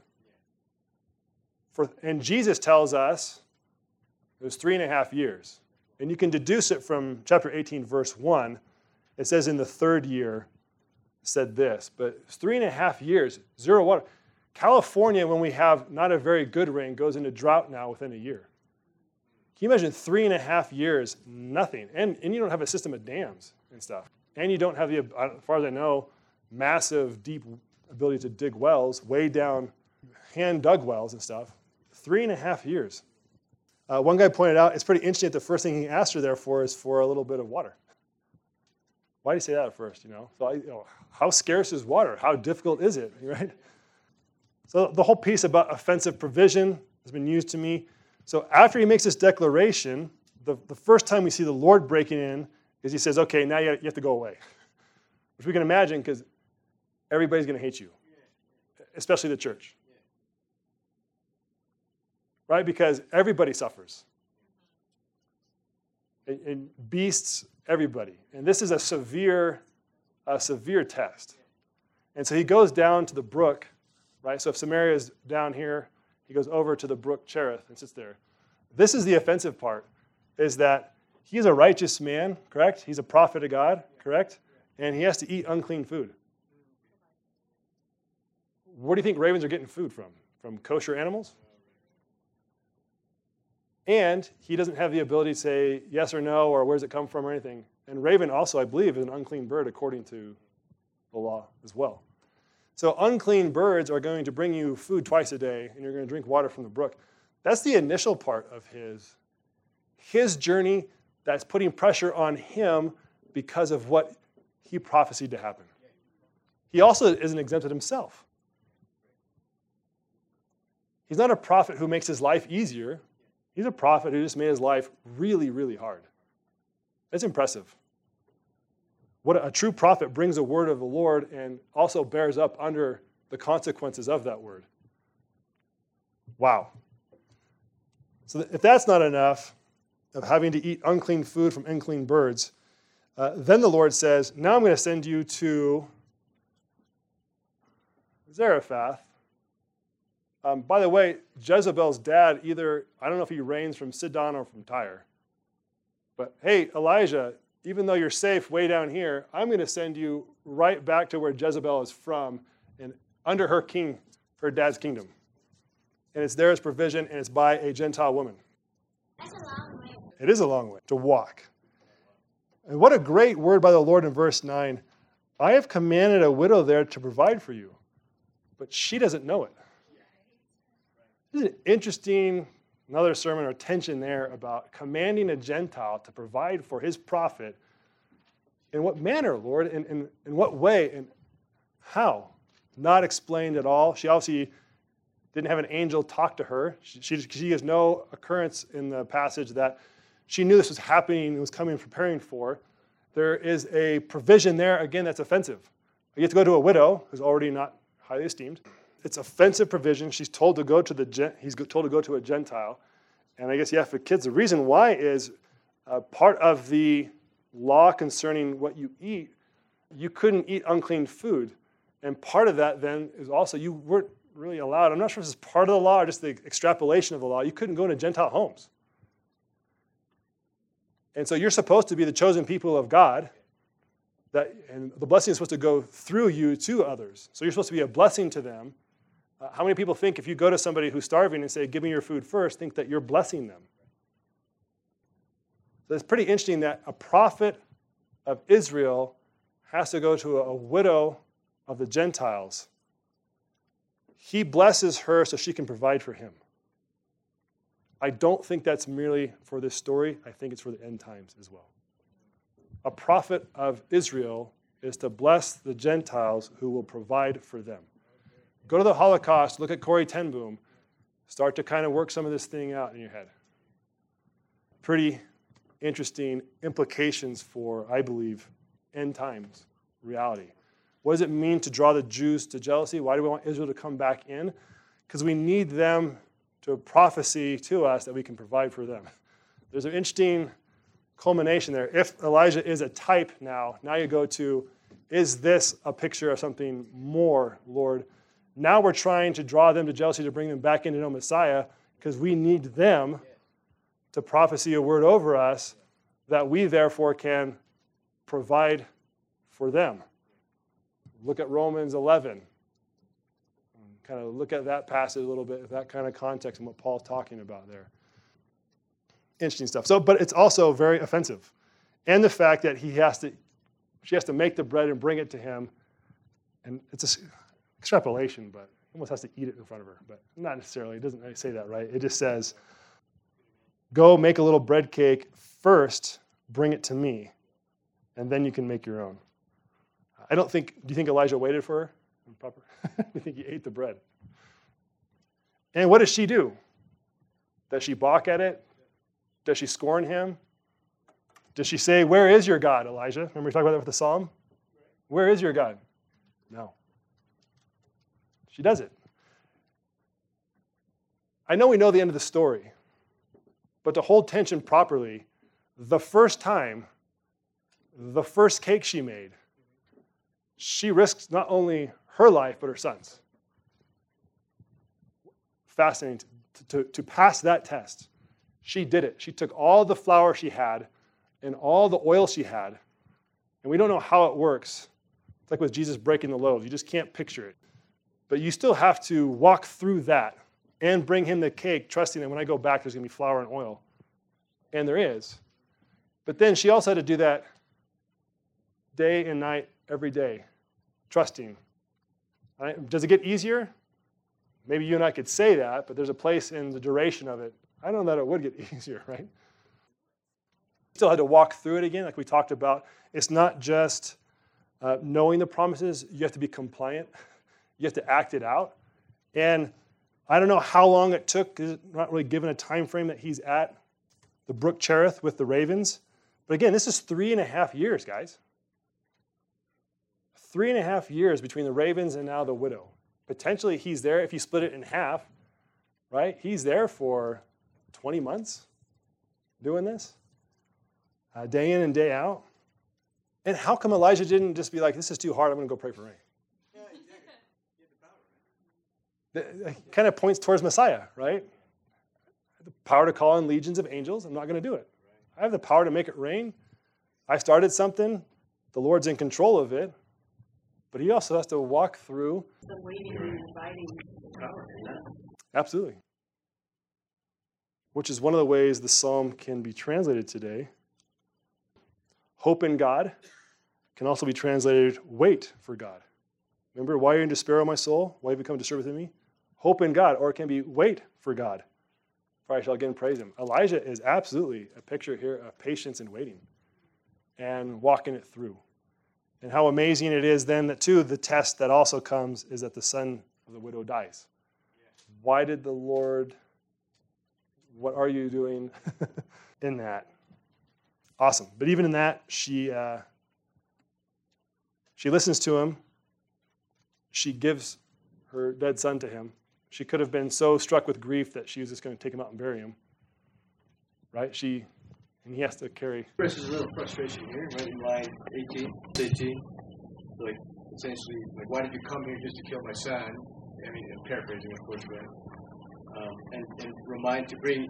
For, and Jesus tells us it was three and a half years. And you can deduce it from chapter eighteen, verse one. It says in the third year, said this, but it's three and a half years, zero water. California, when we have not a very good rain, goes into drought now within a year. Can you imagine three and a half years, nothing? And, and you don't have a system of dams and stuff. And you don't have the, as far as I know, massive, deep ability to dig wells, way down, hand-dug wells and stuff. Three and a half years. Uh, one guy pointed out, it's pretty interesting that the first thing he asked her there for is for a little bit of water. Why did he say that at first, you know? So, I, you know, how scarce is water? How difficult is it, right? So the whole piece about offensive provision has been used to me. So after he makes this declaration, the, the first time we see the Lord breaking in is he says, okay, now you have, you have to go away. Which we can imagine because everybody's going to hate you, especially the church. Right? Because everybody suffers. And, and beasts, everybody. And this is a severe, a severe test. And so he goes down to the brook, right? So if Samaria is down here, he goes over to the brook Cherith and sits there. This is the offensive part, is that he's a righteous man, correct? He's a prophet of God, correct? And he has to eat unclean food. Where do you think ravens are getting food from? From kosher animals? And he doesn't have the ability to say yes or no or where does it come from or anything. And raven also, I believe, is an unclean bird according to the law as well. So unclean birds are going to bring you food twice a day and you're going to drink water from the brook. That's the initial part of his, his journey that's putting pressure on him because of what he prophesied to happen. He also isn't exempted himself. He's not a prophet who makes his life easier. He's a prophet who just made his life really, really hard. That's impressive. What a, a true prophet brings a word of the Lord and also bears up under the consequences of that word. Wow. So if that's not enough of having to eat unclean food from unclean birds, uh, then the Lord says, now I'm going to send you to Zarephath. Um, by the way, Jezebel's dad either, I don't know if he reigns from Sidon or from Tyre. But hey, Elijah, even though you're safe way down here, I'm going to send you right back to where Jezebel is from and under her king, her dad's kingdom. And it's there as provision, and it's by a Gentile woman. That's a long way. It is a long way to walk. And what a great word by the Lord in verse nine. I have commanded a widow there to provide for you, but she doesn't know it. This is an interesting, another sermon or tension there about commanding a Gentile to provide for his prophet. In what manner, Lord? In, in, in what way? And how? Not explained at all. She obviously didn't have an angel talk to her. She, she, she has no occurrence in the passage that she knew this was happening and was coming and preparing for. There is a provision there, again, that's offensive. You have to go to a widow who's already not highly esteemed. It's offensive provision. She's told to go to the, he's told to go to a Gentile. And I guess, yeah, for kids, the reason why is uh, part of the law concerning what you eat, you couldn't eat unclean food. And part of that then is also you weren't really allowed. I'm not sure if this is part of the law or just the extrapolation of the law. You couldn't go into Gentile homes. And so you're supposed to be the chosen people of God, that, and the blessing is supposed to go through you to others. So you're supposed to be a blessing to them. Uh, how many people think if you go to somebody who's starving and say, give me your food first, think that you're blessing them? So it's pretty interesting that a prophet of Israel has to go to a, a widow of the Gentiles. He blesses her so she can provide for him. I don't think that's merely for this story. I think it's for the end times as well. A prophet of Israel is to bless the Gentiles who will provide for them. Go to the Holocaust, look at Corrie ten Boom, start to kind of work some of this thing out in your head. Pretty interesting implications for, I believe, end times reality. What does it mean to draw the Jews to jealousy? Why do we want Israel to come back in? Because we need them to prophecy to us that we can provide for them. There's an interesting culmination there. If Elijah is a type now, now you go to, is this a picture of something more, Lord? Now we're trying to draw them to jealousy to bring them back in to know Messiah because we need them to prophesy a word over us that we therefore can provide for them. Look at Romans eleven. Kind of look at that passage a little bit, that kind of context and what Paul's talking about there. Interesting stuff. So, but it's also very offensive. And the fact that he has to, she has to make the bread and bring it to him. And it's an extrapolation, but he almost has to eat it in front of her. But not necessarily. It doesn't really say that, right? It just says, go make a little bread cake first, bring it to me. and then you can make your own. I don't think, do you think Elijah waited for her? Proper? I think he ate the bread. And what does she do? Does she balk at it? Does she scorn him? Does she say, where is your God, Elijah? Remember we talked about that with the psalm? Where is your God? No. She does it. I know we know the end of the story, but to hold tension properly, the first time, the first cake she made, she risked not only her life, but her son's. Fascinating. To, to, to pass that test, she did it. She took all the flour she had and all the oil she had, and we don't know how it works. It's like with Jesus breaking the loaves. You just can't picture it. But you still have to walk through that and bring him the cake, trusting that when I go back, there's going to be flour and oil. And there is. But then she also had to do that day and night, every day, trusting. Right? Does it get easier? Maybe you and I could say that, but there's a place in the duration of it. I don't know that it would get easier, right? Still had to walk through it again, like we talked about. It's not just uh, knowing the promises. You have to be compliant. You have to act it out. And I don't know how long it took. It's not really given a time frame that he's at the brook Cherith with the ravens. But again, this is three and a half years, guys. Three and a half years between the ravens and now the widow. Potentially he's there, if you split it in half, right? He's there for twenty months doing this, uh, day in and day out. And how come Elijah didn't just be like, this is too hard, I'm going to go pray for rain? Yeah, exactly. That kind of points towards Messiah, right? The power to call in legions of angels, I'm not going to do it. I have the power to make it rain. I started something, the Lord's in control of it, but he also has to walk through. The waiting and inviting power. Absolutely. Which is one of the ways the psalm can be translated today. Hope in God can also be translated wait for God. Remember, why are you in despair, O my soul? Why have you become disturbed within me? Hope in God, or it can be wait for God, for I shall again praise him. Elijah is absolutely a picture here of patience and waiting and walking it through. And how amazing it is then that, too, the test that also comes is that the son of the widow dies. Why did the Lord, what are you doing in that? Awesome. But even in that, she uh, she listens to him. She gives her dead son to him. She could have been so struck with grief that she was just going to take him out and bury him. Right? She... And he has to carry. Expresses a little frustration here, right in line eighteen, eighteen. Like, essentially, like, why did you come here just to kill my son? I mean, I'm paraphrasing, of course, but um, and, and remind to bring,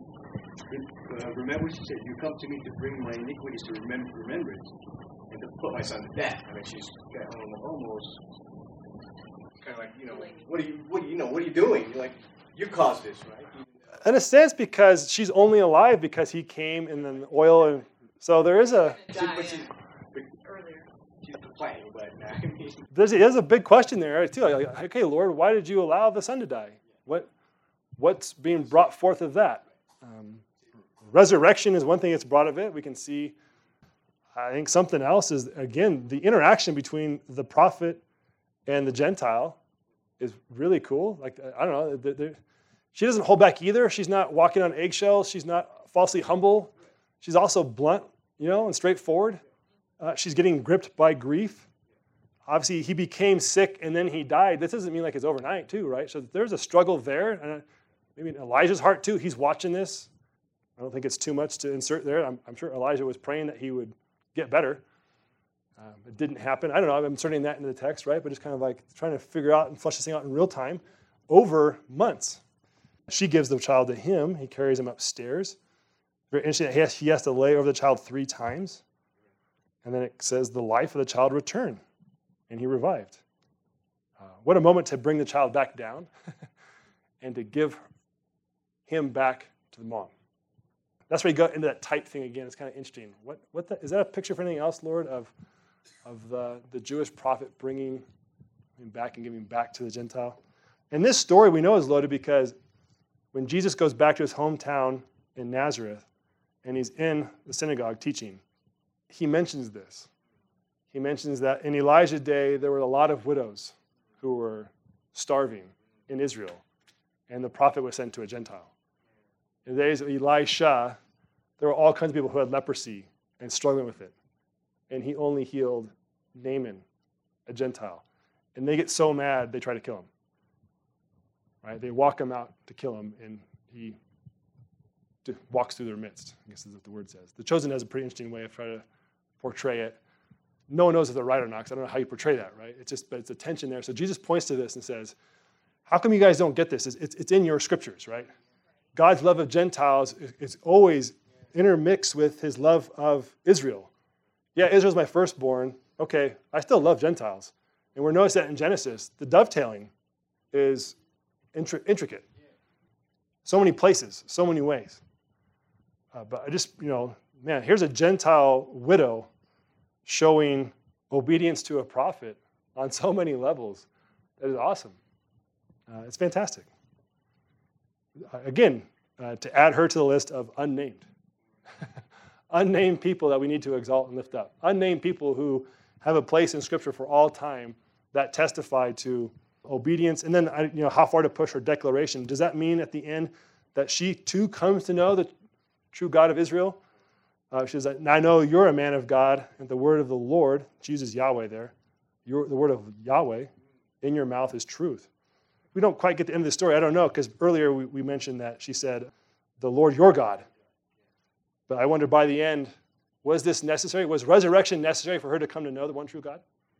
uh, remember what she said, you come to me to bring my iniquities to remember, remembrance, and to put my son to death. I mean, she's kind of almost kind of like, you know, what are you, what, you know, what are you doing? You're like, you caused this, right? In a sense, because she's only alive because he came and then the oil. And so there is a She, but she's, Earlier. she's complaining, but I mean, there's, there's a big question there too. Like, okay, Lord, why did you allow the son to die? What what's being brought forth of that? Um, resurrection is one thing that's brought of it. We can see. I think something else is again the interaction between the prophet and the Gentile is really cool. Like I don't know. They're, they're, She doesn't hold back either. She's not walking on eggshells. She's not falsely humble. She's also blunt, you know, and straightforward. Uh, she's getting gripped by grief. Obviously, he became sick and then he died. This doesn't mean like it's overnight too, right? So there's a struggle there. And maybe in Elijah's heart too. He's watching this. I don't think it's too much to insert there. I'm, I'm sure Elijah was praying that he would get better. Um, it didn't happen. I don't know. I'm inserting that into the text, right? But just kind of like trying to figure out and flesh this thing out in real time over months. She gives the child to him. He carries him upstairs. Very interesting. He has, he has to lay over the child three times. And then it says the life of the child returned, and he revived. Uh, what a moment to bring the child back down and to give him back to the mom. That's where you go into that type thing again. It's kind of interesting. What, what the, is that a picture for anything else, Lord, of, of the, the Jewish prophet bringing him back and giving back to the Gentile? And this story we know is loaded because when Jesus goes back to his hometown in Nazareth and he's in the synagogue teaching, he mentions this. he mentions that in Elijah's day, there were a lot of widows who were starving in Israel, and the prophet was sent to a Gentile. In the days of Elisha, there were all kinds of people who had leprosy and struggling with it, and he only healed Naaman, a Gentile. And they get so mad, they try to kill him. Right? They walk him out to kill him, and he walks through their midst, I guess is what the word says. The Chosen has a pretty interesting way of trying to portray it. No one knows if they're right or not, because I don't know how you portray that, right? It's just, but it's a tension there. So Jesus points to this and says, how come you guys don't get this? It's, it's, it's in your scriptures, right? God's love of Gentiles is, is always intermixed with his love of Israel. Yeah, Israel's my firstborn. Okay, I still love Gentiles. And we're noticed that in Genesis, the dovetailing is intri- intricate. So many places, so many ways. Uh, but I just, you know, man, here's a Gentile widow showing obedience to a prophet on so many levels. That is awesome. Uh, it's fantastic. Uh, again, uh, to add her to the list of unnamed. Unnamed people that we need to exalt and lift up. Unnamed people who have a place in Scripture for all time that testify to obedience. And then, you know, how far to push her declaration. Does that mean at the end that she too comes to know the true God of Israel? Uh, she says, I know you're a man of God, and the word of the Lord, she uses Yahweh there, your, the word of Yahweh in your mouth is truth. We don't quite get the end of the story. I don't know, because earlier we, we mentioned that she said, the Lord your God. But I wonder by the end, was this necessary? Was resurrection necessary for her to come to know the one true God?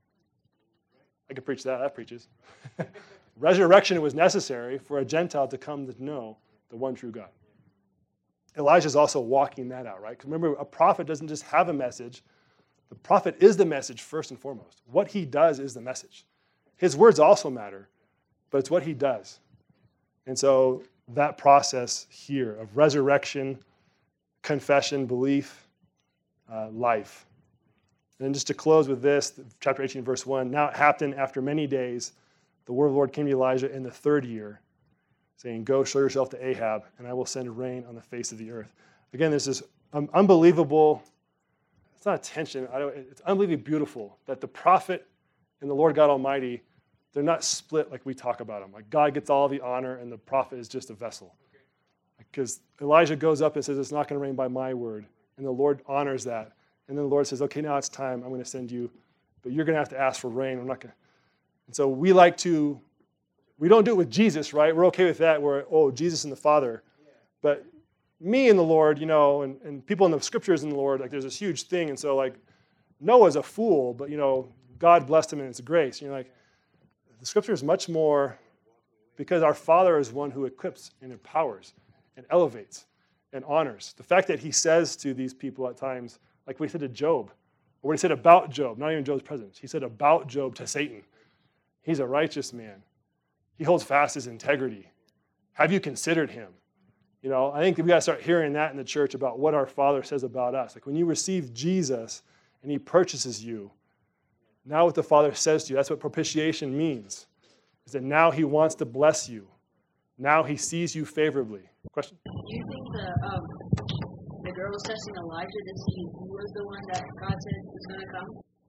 I could preach that. That preaches. Resurrection was necessary for a Gentile to come to know the one true God. Elijah's also walking that out, right? Because remember, a prophet doesn't just have a message. The prophet is the message first and foremost. What he does is the message. His words also matter, but it's what he does. And so that process here of resurrection, confession, belief, uh, life. And then just to close with this, chapter eighteen, verse one, now it happened after many days, the word of the Lord came to Elijah in the third year, saying, go show yourself to Ahab, and I will send rain on the face of the earth. Again, this is um, unbelievable. It's not a tension. I don't, it's unbelievably beautiful that the prophet and the Lord God Almighty, they're not split like we talk about them. Like God gets all the honor, and the prophet is just a vessel. Because Elijah goes up and says, it's not going to rain by my word. And the Lord honors that. And then the Lord says, okay, now it's time. I'm going to send you. But you're going to have to ask for rain. I'm not going to. And so we like to, we don't do it with Jesus, right? We're okay with that. We're, oh, Jesus and the Father. But me and the Lord, you know, and, and people in the scriptures and the Lord, like there's this huge thing. And so like Noah's a fool, but, you know, God blessed him in his grace. And you're like, the scripture is much more, because our Father is one who equips and empowers and elevates and honors. The fact that he says to these people at times, like we said to Job, or when he said about Job, not even Job's presence, he said about Job to Satan. He's a righteous man. He holds fast his integrity. Have you considered him? You know, I think we got to start hearing that in the church about what our Father says about us. Like when you receive Jesus and he purchases you, now what the Father says to you, that's what propitiation means, is that now he wants to bless you. Now he sees you favorably. Question? Do you think the um, the girl was testing Elijah that he was the one that God said was going to come?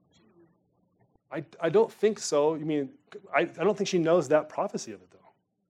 I, I don't think so. I mean, I, I don't think she knows that prophecy of it, though.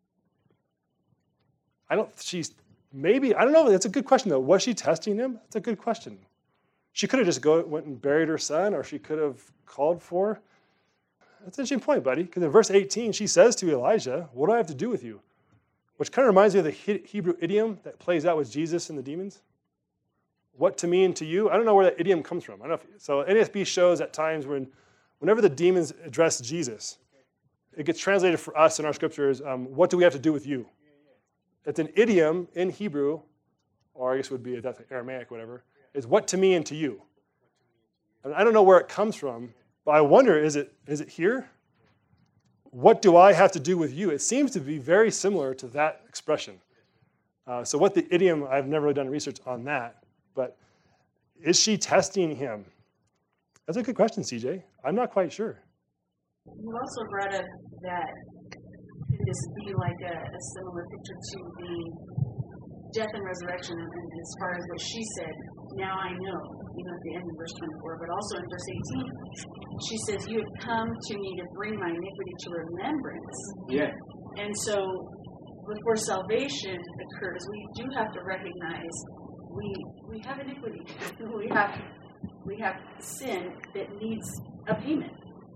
I don't, she's, maybe, I don't know. That's a good question, though. Was she testing him? That's a good question. She could have just go, went and buried her son, or she could have called for. That's an interesting point, buddy, because in verse eighteen, she says to Elijah, what do I have to do with you? Which kind of reminds me of the Hebrew idiom that plays out with Jesus and the demons. What to me and to you? I don't know where that idiom comes from. I don't know if, so N A S B shows at times when, whenever the demons address Jesus, it gets translated for us in our scriptures, um, what do we have to do with you? It's an idiom in Hebrew, or I guess it would be that's Aramaic, whatever, is what to me and to you. And I don't know where it comes from, but I wonder, is it is it here? What do I have to do with you? It seems to be very similar to that expression. Uh, so what the idiom, I've never really done research on that, but is she testing him? That's a good question, C J. I'm not quite sure. You also brought up that could this be like a, a similar picture to the death and resurrection, and as far as what she said, now I know, you know, at the end of verse twenty-four, but also in verse eighteen, she says, you have come to me to bring my iniquity to remembrance. Yeah. And so before salvation occurs, we do have to recognize we we have iniquity. we have we have sin that needs a payment.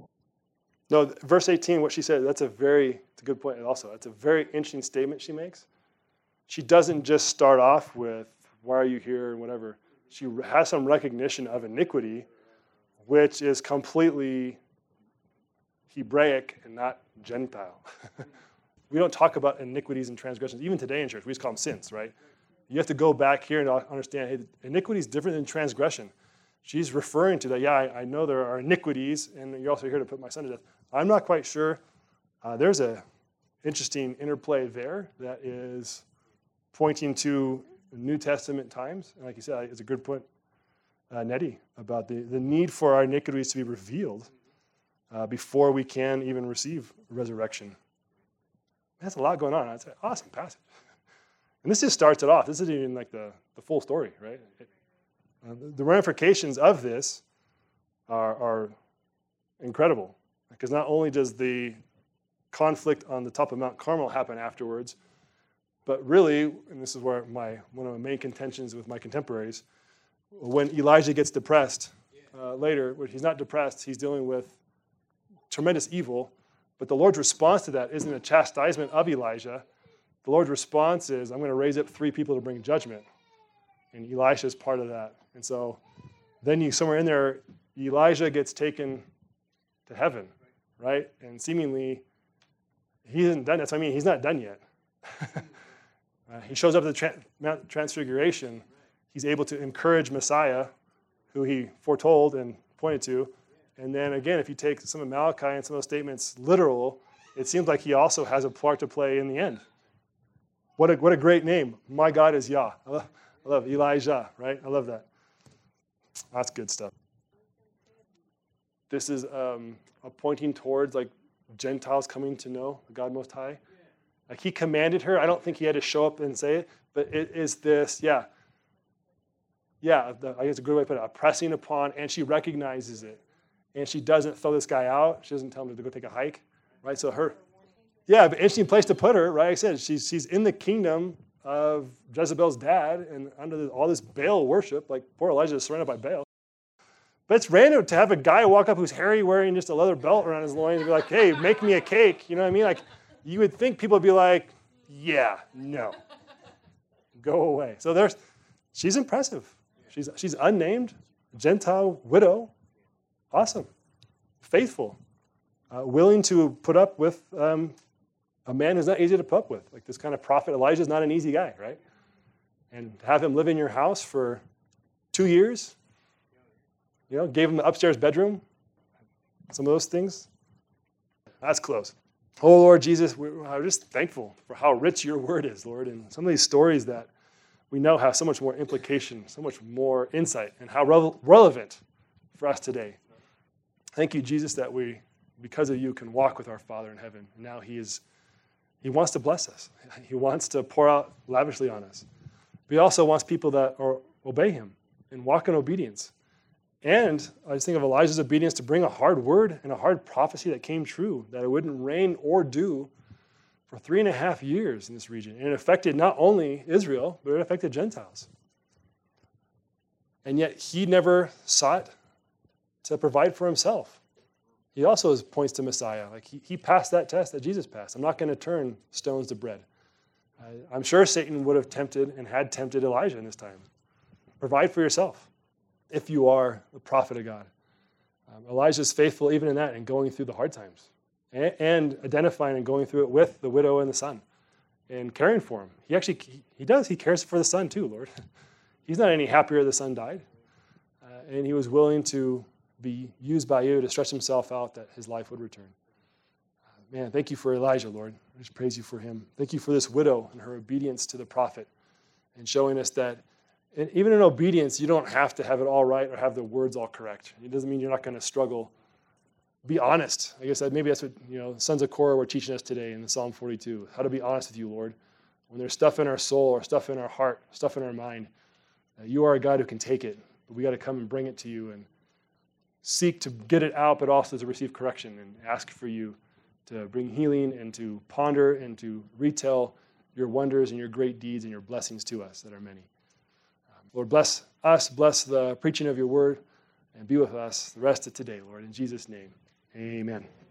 No, verse eighteen, what she said, that's a very, it's a good point also. It's a very interesting statement she makes. She doesn't just start off with, why are you here and whatever. She has some recognition of iniquity, which is completely Hebraic and not Gentile. We don't talk about iniquities and transgressions. Even today in church, we just call them sins, right? You have to go back here and understand, hey, iniquity is different than transgression. She's referring to that, yeah, I, I know there are iniquities, and you're also here to put my son to death. I'm not quite sure. Uh, there's a interesting interplay there that is pointing to New Testament times. And like you said, it's a good point, uh, Nettie, about the, the need for our iniquities to be revealed uh, before we can even receive resurrection. That's a lot going on. It's an awesome passage. And this just starts it off. This isn't even like the, the full story, right? It, uh, the ramifications of this are, are incredible. Because not only does the conflict on the top of Mount Carmel happen afterwards, but really, and this is where my one of my main contentions with my contemporaries, when Elijah gets depressed uh, later, when he's not depressed, he's dealing with tremendous evil, but the Lord's response to that isn't a chastisement of Elijah. The Lord's response is, I'm going to raise up three people to bring judgment. And Elisha is part of that. And so then you somewhere in there, Elijah gets taken to heaven, right? And seemingly, he isn't done. That's what I mean. He's not done yet. uh, he shows up at the tra- Mount Transfiguration. He's able to encourage Messiah, who he foretold and pointed to. And then again, if you take some of Malachi and some of those statements literal, it seems like he also has a part to play in the end. What a, what a great name. My God is Yah. I love, I love Elijah, right? I love that. That's good stuff. This is um, a pointing towards like Gentiles coming to know the God Most High. Like he commanded her. I don't think he had to show up and say it, but it is this, yeah. Yeah, the, I guess a good way to put it, a pressing upon, and she recognizes it. And she doesn't throw this guy out. She doesn't tell him to go take a hike, right? So her, yeah, but interesting place to put her, right? Like I said, she's, she's in the kingdom of Jezebel's dad and under the, all this Baal worship. Like poor Elijah is surrounded by Baal. But it's random to have a guy walk up who's hairy wearing just a leather belt around his loins and be like, hey, make me a cake. You know what I mean? Like, you would think people would be like, yeah, no. Go away. So there's, she's impressive. She's, she's unnamed, Gentile widow. Awesome. Faithful. Uh, willing to put up with um, a man who's not easy to put up with. Like this kind of prophet. Elijah's not an easy guy, right? And have him live in your house for two years. You know, gave him the upstairs bedroom. Some of those things. That's close. Oh, Lord Jesus, we're just thankful for how rich your word is, Lord. And some of these stories that we know have so much more implication, so much more insight, and how re- relevant for us today. Thank you, Jesus, that we, because of you, can walk with our Father in heaven. And now he is, he wants to bless us. He wants to pour out lavishly on us. But he also wants people that are, obey him and walk in obedience. And I just think of Elijah's obedience to bring a hard word and a hard prophecy that came true, that it wouldn't rain or dew for three and a half years in this region. And it affected not only Israel, but it affected Gentiles. And yet he never sought to provide for himself. He also points to Messiah. Like he, he passed that test that Jesus passed. I'm not going to turn stones to bread. Uh, I'm sure Satan would have tempted and had tempted Elijah in this time. Provide for yourself if you are a prophet of God. Um, Elijah is faithful even in that and going through the hard times and, and identifying and going through it with the widow and the son and caring for him. He actually, he, he does. He cares for the son too, Lord. He's not any happier the son died. Uh, and he was willing to be used by you to stretch himself out that his life would return. Uh, man, thank you for Elijah, Lord. I just praise you for him. Thank you for this widow and her obedience to the prophet and showing us that and even in obedience, you don't have to have it all right or have the words all correct. It doesn't mean you're not going to struggle. Be honest. I guess that maybe that's what you know, sons of Korah were teaching us today in the Psalm forty-two. How to be honest with you, Lord. When there's stuff in our soul or stuff in our heart, stuff in our mind Uh, you are a God who can take it, but we got to come and bring it to you and seek to get it out, but also to receive correction and ask for you to bring healing and to ponder and to retell your wonders and your great deeds and your blessings to us that are many. Um, Lord, bless us, bless the preaching of your word, and be with us the rest of today, Lord. In Jesus' name, amen.